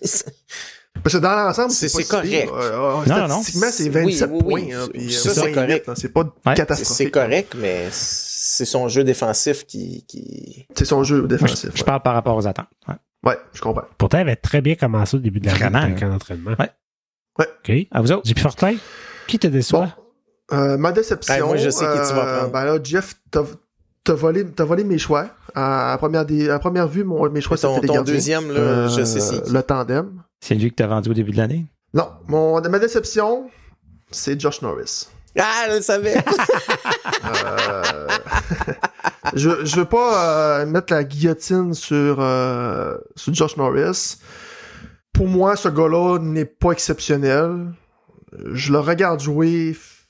Parce que dans l'ensemble, c'est, c'est, c'est pas correct. Si euh, non, statistiquement, non. c'est vingt-sept oui, oui, oui. points. Hein, puis ça, c'est correct. Hein, c'est pas ouais. catastrophique. C'est correct, mais c'est son jeu défensif qui... qui... C'est son jeu défensif. Je, ouais. je parle par rapport aux attentes. Ouais, ouais je comprends. Pourtant, il avait très bien commencé au début de la année en entraînement. Ouais. Ouais. OK. À vous autres. J P Fortin, qui te déçoit? Bon, euh, ma déception... Hey, moi, je sais euh, qui tu vas prendre. Ben là, Jeff, t'as... T'as volé, t'as volé mes choix. À, à, première, des, à première vue, mon, mes choix, ton, c'était les ton gardiens. deuxième, là, euh, je sais c'est qui. Le tandem. C'est lui que t'as vendu au début de l'année? Non. Mon, ma déception, c'est Josh Norris. Ah, je le savais! euh, je, je veux pas euh, mettre la guillotine sur, euh, sur Josh Norris. Pour moi, ce gars-là n'est pas exceptionnel. Je le regarde jouer...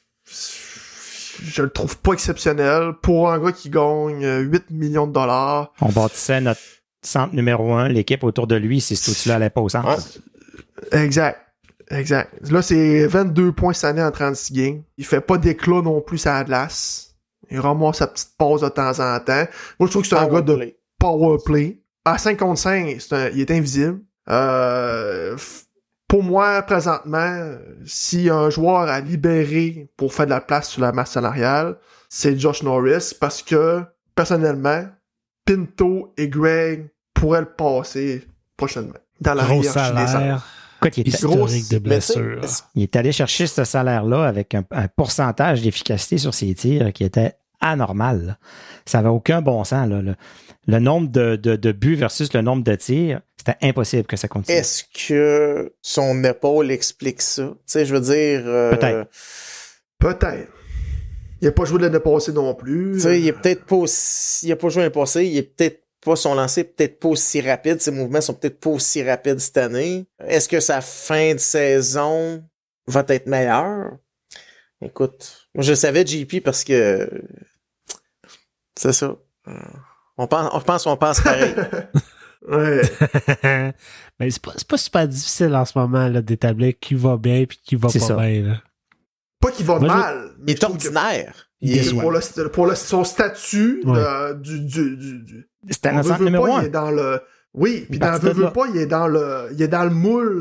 Je le trouve pas exceptionnel. Pour un gars qui gagne huit millions de dollars. On bâtissait notre centre numéro un. L'équipe autour de lui, c'est ce outil-là allait pas au centre. Ouais. Exact. Exact. Là, c'est vingt-deux points cette année en trente-six games. Il fait pas d'éclat non plus à la glace. Il ramasse sa petite pause de temps en temps. Moi, je trouve que c'est un gars de power play. À cinq contre cinq, c'est un, il est invisible. Euh... Pour moi, présentement, si un joueur a libéré pour faire de la place sur la masse salariale, c'est Josh Norris, parce que, personnellement, Pinto et Greg pourraient le passer prochainement. Dans la gros hiérarchie des salaires. Écoute, il est historique de blessures. Il est allé chercher ce salaire-là avec un, un pourcentage d'efficacité sur ses tirs qui était anormal. Là. Ça n'avait aucun bon sens. Là. Le, le nombre de, de, de buts versus le nombre de tirs, c'était impossible que ça continue. Est-ce que son épaule explique ça? Tu sais, je veux dire... Euh, peut-être. Peut-être. Il n'a pas joué l'année passée non plus. Tu sais, il est peut-être pas aussi... Il n'a pas joué l'année passée, il est peut-être pas son lancer, peut-être pas aussi rapide. Ses mouvements sont peut-être pas aussi rapides cette année. Est-ce que sa fin de saison va être meilleure? Écoute, moi je le savais, J P, parce que... C'est ça. On pense, on pense, on pense pareil. Ouais. Mais c'est pas, c'est pas super difficile en ce moment là, d'établir qui va bien et qui va c'est pas ça. bien. Là. Pas qu'il va Moi, mal. Il est ordinaire. Il Il est déçoit. pour, le, pour le, son statut Ouais. euh, du, du, du, du... C'était On notre veut, centre veut numéro pas, un. il est dans le... Oui, puis dans partit veut, de là. veut pas, il est dans le il est dans le moule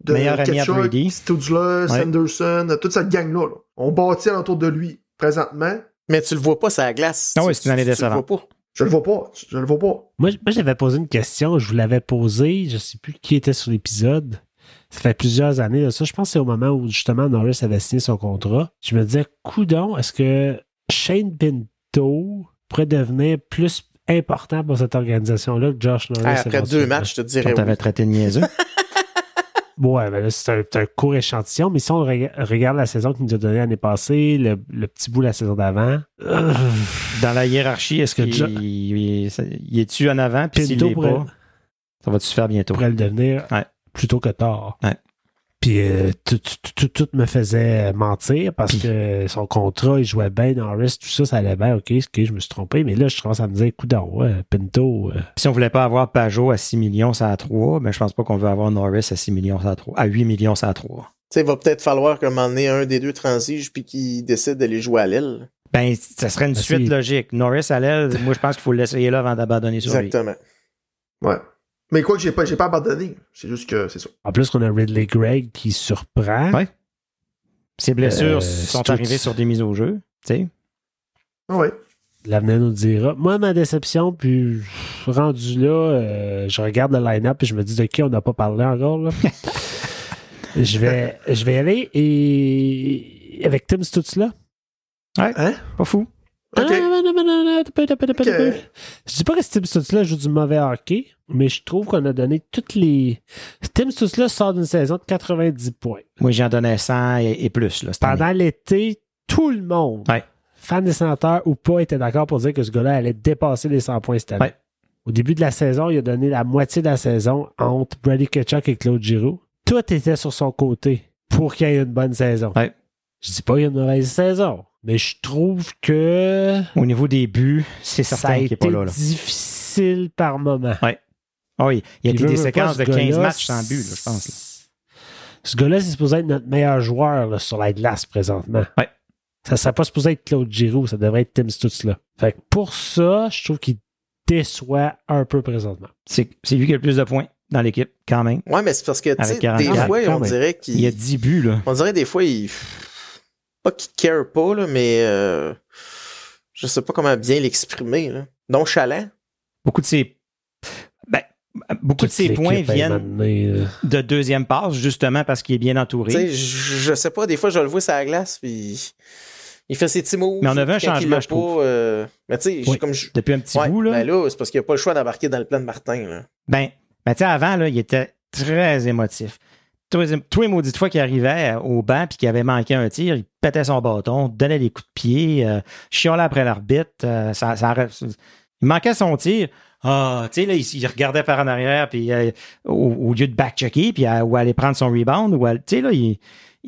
de Meilleur ami à Ketchuk, Brady. Studler, Ouais. Sanderson, toute cette gang-là. Là. On bâtit alentour de lui, présentement. Mais tu le vois pas sur la glace. Ah oui, Tu- c'est une année tu- tu le décevante. vois pas. Je le vois pas. Je le vois pas. Moi, moi j'avais posé une question, je vous l'avais posée, je sais plus qui était sur l'épisode. Ça fait plusieurs années de ça. Je pense que c'est au moment où justement Norris avait signé son contrat. Je me disais, coudon, est-ce que Shane Pinto pourrait devenir plus important pour cette organisation-là que Josh Norris? Ah, après deux éventuellement? matchs, je te dirais On oui. t'avait traité de niaiseux. Ouais, mais là, c'est un, c'est un court échantillon, mais si on rega- regarde la saison qu'il nous a donnée l'année passée, le, le petit bout de la saison d'avant, euh, Dans la hiérarchie, est-ce Que qu'il Jo- il, il- il est-tu en avant? Puis s'il Pinto l'est pourrait, pas, ça va-tu se faire bientôt? pourrait le devenir Ouais. plutôt que tard. Ouais. Puis euh, tout, tout, tout, tout me faisait mentir parce Puis- que son contrat, il jouait bien, Norris, tout ça, ça allait bien, ok, ok, je me suis trompé, mais là, je commence à me dire, coudon, ouais, Pinto, euh, Puis si on voulait pas avoir Pajot à six millions, ça à trois, mais je pense pas qu'on veut avoir Norris à six millions, ça à trois. À huit millions, ça à trois. Tu sais, il va peut-être falloir qu'à un moment donné, un des deux transige puis qu'il décide d'aller jouer à l'aile. Ben, ça serait une Ben, suite c'est- logique. Norris à l'aile, moi, je pense qu'il faut l'essayer là avant d'abandonner sur lui. Exactement. Ouais. Mais quoi que j'ai pas, j'ai pas abandonné. C'est juste que c'est ça. en plus qu'on a Ridley Gregg qui surprend. Ouais. Ses blessures Euh, sont Stutz. arrivées sur des mises au jeu, tu sais. Ah ouais. L'avenir nous le dira. Moi, ma déception, puis rendu là, euh, je regarde le line-up et je me dis de qui on n'a pas parlé encore. Là. je, vais, je vais y aller et avec Tim Stutzla. Hein? Pas fou. Ok. Ah, non, non, non, non, non, attends un peu, attends un peu, attends un peu. Ok. Je dis pas que Tim Stutzla joue du mauvais hockey, mais je trouve qu'on a donné toutes les... Tim Stutzla sort d'une saison de quatre-vingt-dix points. Moi, j'en donnais cent et, et plus, là, cette année. Pendant l'été, tout le monde, Ouais. fan des sénateurs ou pas, était d'accord pour dire que ce gars-là allait dépasser les cent points cette année. Ouais. Au début de la saison, il a donné la moitié de la saison entre Brady Tkachuk et Claude Giroux. Tout était sur son côté pour qu'il y ait une bonne saison. Ouais. Je dis pas qu'il y a une mauvaise saison, mais je trouve que Au niveau des buts, c'est ça a certain qu'il été n'est pas là. là. difficile par moment. Ah oui, il y a Puis été des veux, veux séquences pas, de ce quinze gars-là, matchs sans but, là, je pense. là. Ce gars-là, c'est supposé être notre meilleur joueur là, sur la glace présentement. Ouais. Ça serait pas supposé être Claude Giroux, ça devrait être Tim Stutzla. Fait que pour ça, je trouve qu'il déçoit un peu présentement. C'est c'est lui qui a le plus de points dans l'équipe, quand même. Ouais, mais c'est parce que, tu sais, Avec des quarante-quatre, fois, quand on même. dirait qu'il... Il y a dix buts, là. On dirait des fois, il... Pas qu'il care pas, là, mais... Euh... Je sais pas comment bien l'exprimer, là. Nonchalant. Beaucoup de ses... Ben, beaucoup de Toute ses points l'équipe, à un viennent moment donné, euh, de deuxième passe, justement parce qu'il est bien entouré. Tu sais, je je sais pas, des fois, je le vois sur la glace, puis... Il fait ses petits moves. Mais on avait un puis quand il changement, l'a je trouve. pas, euh, Mais tu sais, j'ai Oui. comme... je- Depuis un petit Ouais, bout, là. ben là, c'est parce qu'il a pas le choix d'embarquer dans le plan de Martin, là. Ben, ben tu sais, avant, là, il était très émotif. Tous les, tous les maudites fois qu'il arrivait au banc puis qu'il avait manqué un tir, il pétait son bâton, donnait des coups de pied, euh, chiolait après l'arbitre. euh, ça, ça, il manquait son tir. Ah, tu sais, là, il, il regardait par en arrière puis euh, au, au lieu de back-checker puis à- ou aller prendre son rebound, ou à- tu sais, là, il,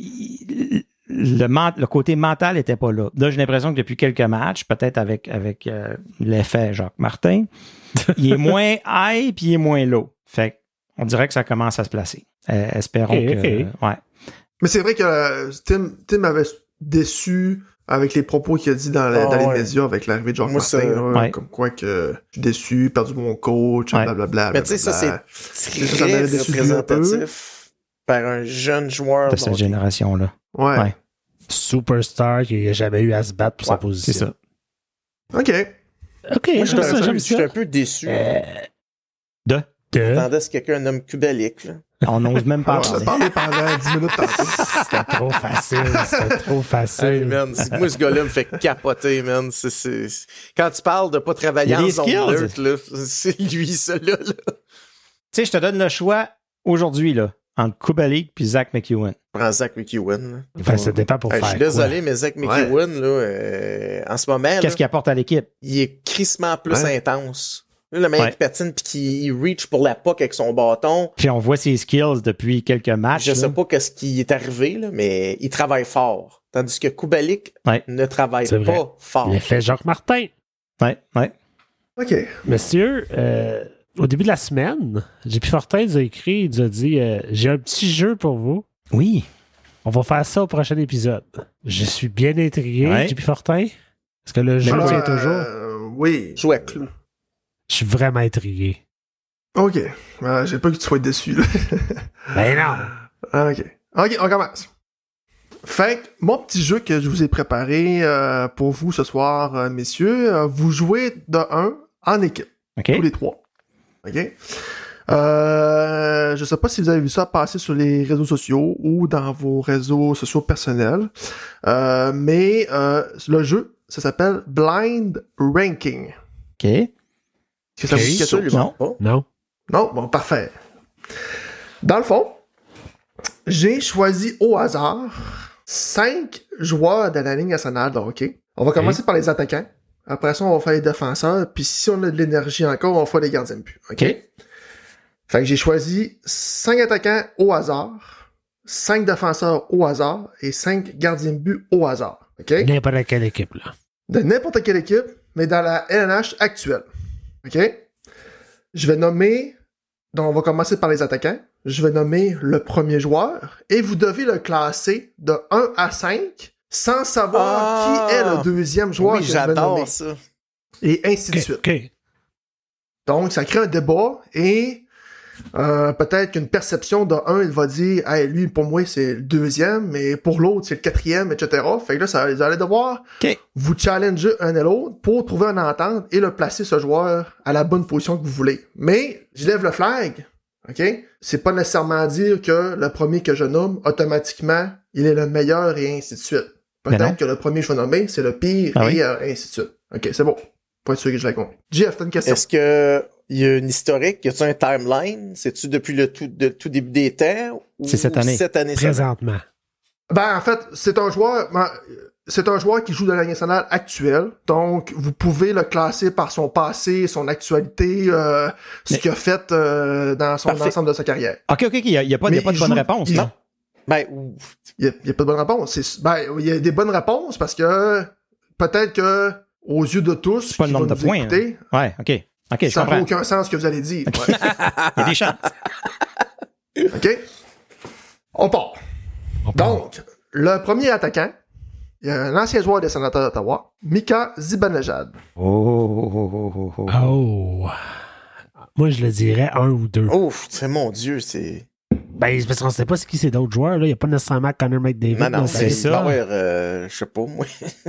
il- le, ment- le côté mental était pas là. Là, j'ai l'impression que depuis quelques matchs, peut-être avec, avec euh, l'effet Jacques Martin, il est moins high puis il est moins low. Fait on dirait que ça commence à se placer. Euh, espérons Ok, que... ok. euh, ouais. Mais c'est vrai que euh, Tim, Tim avait déçu avec les propos qu'il a dit dans, la- Ah, dans les ouais. médias avec l'arrivée de Jean Moi, Martin. ça- là, ouais. Comme quoi que je suis déçu, perdu mon coach, Ouais. blablabla. Mais tu sais, ça, blablabla. c'est ça, ça très m'avait déçu un peu. représentatif par un jeune joueur. De cette donc- génération-là. Ouais. Ouais. superstar qui n'a jamais eu à se battre pour sa Ouais, position. C'est ça. OK. OK, Moi, j'aime j'étais ça, un, j'aime peu- j'étais ça. un peu déçu. Euh, De? de... J'attendais à ce que quelqu'un nomme Kubalik, là. On n'ose même pas On a parler. parlé pendant dix minutes tantôt. C'était trop facile, c'était trop Hey, facile. man, c'est- moi, ce gars-là me fait capoter, man. C'est, c'est... Quand tu parles de pas travailler Il y a en des zone skills. neutre, là, c'est lui, celui-là. Là. Tu sais, je te donne le choix aujourd'hui, là, entre Kubalik puis Zach McEwen. Prends Zach McEwen. là. Enfin, ça dépend pour Hey, je faire suis quoi. désolé, mais Zach McEwen, là, euh, en ce moment, là, Qu'est-ce qu'il apporte à l'équipe? il est crissement plus Ouais. intense. Là, le mec Ouais. qui patine pis qui il reach pour la puck avec son bâton. Puis on voit ses skills depuis quelques matchs. Je là. sais pas qu'est-ce qui est arrivé, là, mais il travaille fort. Tandis que Kubalik Ouais. ne travaille C'est vrai. pas fort. L'effet Jacques Martin. Ouais, ouais. OK. Monsieur, euh, au début de la semaine, J P Fortin nous a écrit, il nous a dit euh, j'ai un petit jeu pour vous. Oui. On va faire ça au prochain épisode. Je suis bien intrigué, Ouais. J P Fortin. Est-ce que le jeu Alors, tient toujours? euh, oui. Joue à clou. Je suis vraiment intrigué. OK. Euh, j'ai pas que tu sois déçu, là. Ben non! OK. OK, on commence. Fait que mon petit jeu que je vous ai préparé euh, pour vous ce soir, euh, messieurs, euh, vous jouez de un en équipe. OK. Tous les trois. OK? Euh, je sais pas si vous avez vu ça passer sur les réseaux sociaux ou dans vos réseaux sociaux personnels, euh, mais euh, le jeu, ça s'appelle Blind Ranking. OK. Est-ce que ça vous dit quelque chose? Absolument pas. Non? Non? Bon, parfait. Dans le fond, j'ai choisi au hasard cinq joueurs de la Ligue nationale de hockey. On va commencer Okay. par les attaquants. Après ça, on va faire les défenseurs. Puis si on a de l'énergie encore, on va faire les gardiens de but. OK? OK. Fait que j'ai choisi cinq attaquants au hasard, cinq défenseurs au hasard et cinq gardiens de but au hasard. OK? N'importe quelle équipe, là. De n'importe quelle équipe, mais dans la L N H actuelle. OK? Je vais nommer... Donc, on va commencer par les attaquants. Je vais nommer le premier joueur et vous devez le classer de un à cinq sans savoir Ah! qui est le deuxième joueur Oui, que je vais nommer. j'adore ça. Et ainsi de OK. suite. OK. Donc, ça crée un débat et euh, peut-être qu'une perception de un, il va dire « Hey, lui, pour moi, c'est le deuxième, mais pour l'autre, c'est le quatrième, et cetera » Fait que là, ça, vous allez devoir OK. vous challenger un et l'autre pour trouver une entente et le placer, ce joueur, à la bonne position que vous voulez. Mais, je lève le flag, OK? C'est pas nécessairement dire que le premier que je nomme, automatiquement, il est le meilleur et ainsi de suite. Mais non. Peut-être que le premier que je vais nommer, c'est le pire Ah oui. et euh, ainsi de suite. OK, c'est bon. Pas être sûr que je l'ai compris. Jeff, t'as une question? Est-ce que il y a une historique? Y a-tu un timeline? C'est-tu depuis le tout, de, tout début des temps? Ou C'est cette année. Cette année seulement? Présentement. Ben, en fait, c'est un joueur, ben, c'est un joueur qui joue dans la Ligue nationale actuelle. Donc, vous pouvez le classer par son passé, son actualité, euh, ce Mais- qu'il a fait euh, dans son Parfait. ensemble de sa carrière. OK, OK, OK. Il n'y a, il y a pas, il y a Mais pas de il bonne joue- réponse, il- là. Ben, ou- Il y a, il y a pas de bonne réponse. C'est, ben, il y a des bonnes réponses parce que peut-être que aux yeux de tous, C'est pas le qui nombre vont de nous points, écouter, Ouais, OK. OK, je ça n'a comprends. aucun sens ce que vous allez dire. OK. Ouais. Il y a des chances. OK? On part. On part. Donc, le premier attaquant, il y a un ancien joueur des Sénateurs d'Ottawa, Mika Zibanejad. Oh, oh, oh, oh, oh, oh. Oh. Moi, je le dirais un ou deux. ouf, c'est mon Dieu, c'est... Ben, c'est parce qu'on sait pas ce qui c'est d'autres joueurs, là. Il n'y a pas nécessairement Connor McDavid. Non, non, dans c'est c'est sa- ça. Bauer, euh, je sais pas, moi.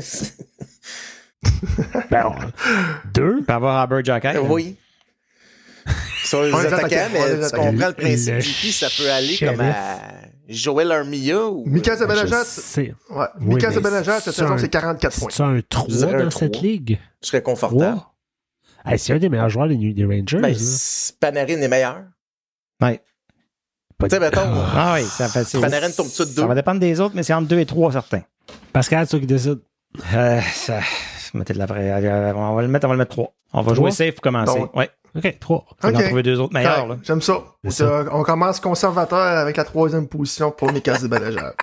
Ben, on- deux? Tu peux avoir Albert Jacquet. Oui. Sur les On les attaquants, attaquants, on mais les tu attaquants. comprends le principe Le du J P, ça peut aller shérif. comme à Joel Armia ou... Mika Je Zibanejad, sais. ouais. Oui, Mika mais Zibanejad, cette c'est saison, un- c'est quarante-quatre points. C'est-tu un Je trois dirais un dans cette trois. ligue? Je serais confortable. trois? Hey, c'est un des meilleurs joueurs des, des Rangers. Ben, là. c- Panarin est meilleur. Ouais. Pas Tu sais, de- mettons, Ah. Ah oui, ça fait... c'est- Panarin tombe dessus de Ça deux. va dépendre des autres, mais c'est entre deux et trois certains. Pascal, c'est toi qui décide. Euh, ça... Mettez de la vraie... euh, On va le mettre, on va le mettre trois. On va Trois? jouer safe pour commencer. Donc- Ouais. OK, trois. On va en OK. trouver deux autres meilleurs, là. Correct. J'aime ça. C'est ça. Euh, On commence conservateur avec la troisième position pour Mika Zibanejad.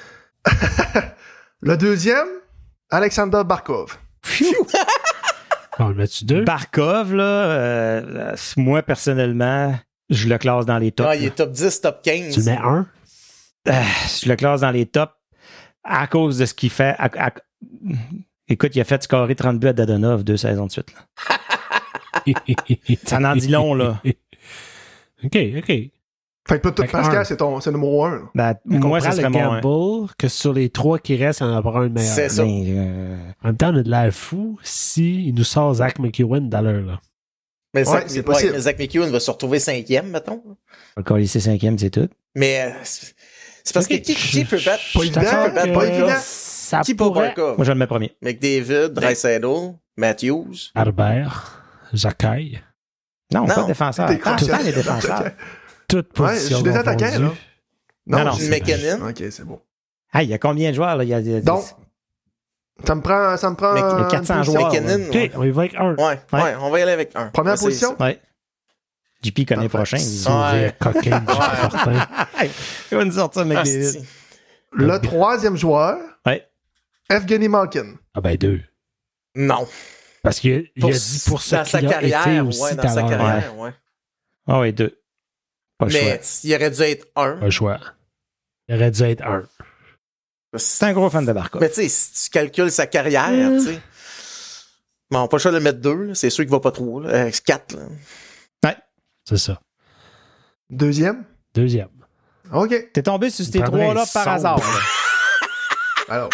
Le deuxième, Alexander Barkov. On le met-tu deux? Barkov, là, euh, moi, personnellement, je le classe dans les tops. Ah, il est top dix, top Tu quinze. le mets un? Euh, je le classe dans les tops à cause de ce qu'il fait. À- à- Écoute, il a fait scorer trente buts à Dadonov deux saisons de suite. Là. Ça en dit long, là. OK, OK. Fait que peut-être Fait que Pascal, un. c'est ton, c'est le numéro un. là. Ben, Moi, moi, ça le serait mon un. gamble que sur les trois qui restent, il y en aura un meilleur. C'est ça. Ben, euh, En même temps, on a de l'air fou si il nous sort Zach McEwen dans l'heure, là. Mais Ouais, Zach, c'est ouais, possible. mais Zach McEwen va se retrouver cinquième, mettons. le colisée cinquième, c'est tout. Mais euh, c'est c'est parce Ok. que qui, qui peut battre? Pas Je suis évident, d'accord pas que évident. Ça Qui peut pourrait... Barkov? Moi, je le mets premier. McDavid, Draisaitl, Matthews. Albert, Jacquet, Non, Non. pas de défenseur. T'es Attends, conscient. attends, les défenseurs. toute Ouais, position je suis des attaquants, confondue. là. Non, non, c'est- McKinnon. Ok, c'est bon. Ah, il y a combien de joueurs, là? Il y a, il y a- Donc, ça me prend, ça me prend. Mec, euh, quatre cents une joueurs. position. McKinnon, OK, ouais. on y va avec un. Ouais, ouais, Ouais. on va y aller avec un. Première Ouais, c'est position? ça. Ouais. J P connaît Parfait. prochain. Il Sourire coquin, Fortin. il va nous sortir, mec. Ah, des- c'est- Le troisième joueur, Ouais. Evgeny Malkin. Ah ben deux. Non. Parce qu'il a, il Pour- a dit pour ce dans sa qu'il a été carrière, aussi ouais, dans tout à sa l'heure. carrière, ouais. Ah oui, deux. Pas le choix. Mais il aurait dû être un. Pas le choix. Il aurait dû être un. C'est un gros fan de Barkov. Mais tu sais, si tu calcules sa carrière, tu sais. Bon, pas le choix de le mettre deux, là. C'est sûr qu'il va pas trop, là. Euh, c'est quatre, là. C'est ça. Deuxième, Deuxième. OK. T'es tombé sur ces prendrais trois-là un par son. hasard. là. Alors.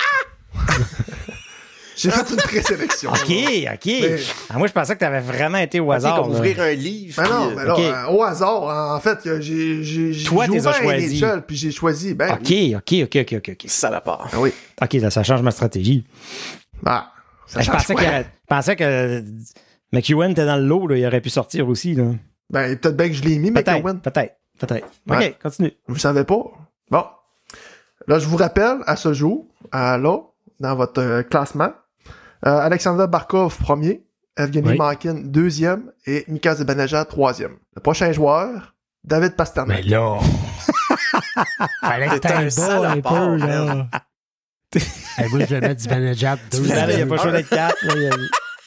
J'ai fait une présélection. OK, OK. Mais- Ah, moi, je pensais que t'avais vraiment été au Ok, hasard. comme là. ouvrir un livre. Ben non, puis, mais euh, là, OK. euh, au hasard, en fait, j'ai j'ai j'ai Toi, j'ai t'es as ouvert un choisi. N H L, puis j'ai choisi. Ben OK, oui. OK, OK, OK, OK. OK, ça la part. Ah oui. OK, là, ça change ma stratégie. Ah, ça je, change pensais quoi? que, je pensais que McEwen était dans le lot, là, il aurait pu sortir aussi. Là. Ben, peut-être bien que je l'ai mis, mais Peut-être, Cowan. peut-être, peut-être. Ouais. OK, continue. Vous savez pas? Bon. Là, je vous rappelle, à ce jour, à là, dans votre euh, classement, euh, Alexander Barkov, premier, Evgeny Oui. Malkin, deuxième, et Mika Zibanejad, troisième. Le prochain joueur, David Pastrnak. Mais là. Fallait que T'es un t'ailles bas un salopard, peu, là. Hey, moi, je vais mettre du Banajat deux. Là, il n'y a pas le choix d'être quatre. là, il y a-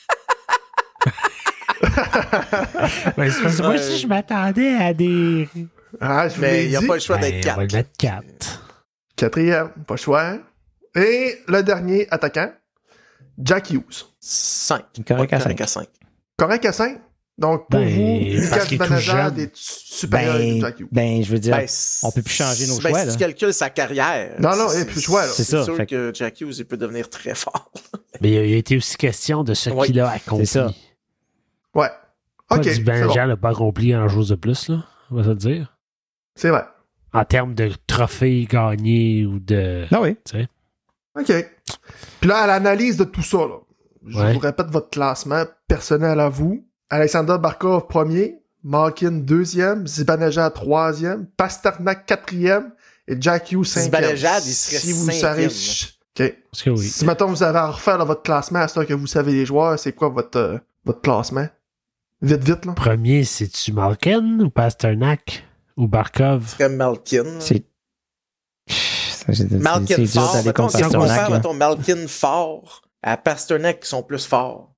Ouais, c'est parce que moi Ouais. aussi, je m'attendais à des. Ah, je vous Mais l'ai il n'y a dit. pas le choix Ben, d'être on va le quatre. mettre quatre. Quatrième, pas le choix. Et le dernier attaquant, Jack Hughes. cinq. Correct à Correct cinq. à cinq. Correct à cinq. Donc, pour Ben, vous, Mika parce qu'il est tout Zibanejad jeune. est supérieur à Ben, Jack Hughes. ben, je veux dire, Ben, on peut plus changer nos ben, choix, si là. tu calcules sa carrière. Non, non, il c'est- n'y a plus le choix, là. C'est C'est ça, sûr fait- que Jack Hughes, il peut devenir très fort. Mais il a, il a été aussi question de ce Ouais. qu'il a accompli. C'est ça. Ouais. Pas OK, du c'est Banajat bon. n'a pas accompli en chose de plus, là. On va se le dire. C'est vrai. En termes de trophées gagnés ou de. Ah oui. Tu sais. OK. Puis là, à l'analyse de tout ça, là, je Ouais. vous répète votre classement personnel à vous. Alexander Barkov, premier. Malkin, deuxième. Zibanejad, troisième. Pastrnak, quatrième. Et Jack Hughes, cinquième. Zibanejad, il serait Si vous cinquième, savez... OK. Parce que oui. Si, mettons, vous avez à refaire là, votre classement à ce que vous savez les joueurs, c'est quoi votre, euh, votre classement? Vite, vite, là. Premier, c'est-tu Malkin ou Pasternak ou Barkov? Comme Malkin. C'est. C'est c'est- Malkin c'est dur fort. d'aller Mettons, contre si on Pasternak, compare, là. mettons, Malkin fort à Pasternak qui sont plus forts.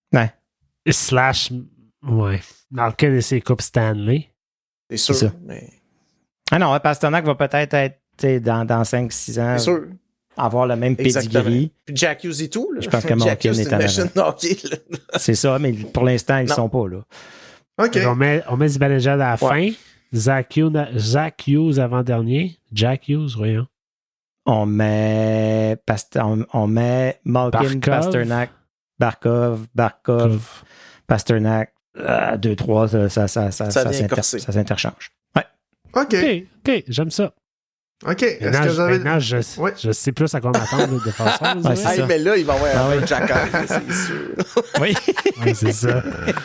Slash. Ouais. Malkin et ses coupes Stanley. C'est sûr. C'est ça. Mais Ah non, hein, Pasternak va peut-être être, tu sais, dans, dans cinq six ans, c'est sûr. avoir le même Exactement. pedigree. Puis Jack Hughes et tout. Là. Je pense que Jack Malkin Hughes, c'est est une en machine de hockey. Là. C'est ça, mais pour l'instant, ils Non. sont pas là. OK. On met, on met Zibanejad à la Ouais. fin. Zach Hughes, Zach Hughes avant-dernier. Jack Hughes, voyons. On met, Past- on, on met Malkin, Barkov. Pasternak, Barkov, Barkov, Pasternak. Euh, deux, trois, ça, ça, ça, ça, Ça ça, vient s'inter- corser. ça s'interchange. Ouais. OK. OK, OK, j'aime ça. OK. Est-ce Maintenant, que je, vous avez... maintenant, je, Ouais. je sais plus à quoi m'attendre de défenseur. Ouais, c'est Hey, ça. mais là, il va y avoir Ah un oui. Jack Hughes, c'est sûr. Oui. Ouais, c'est ça.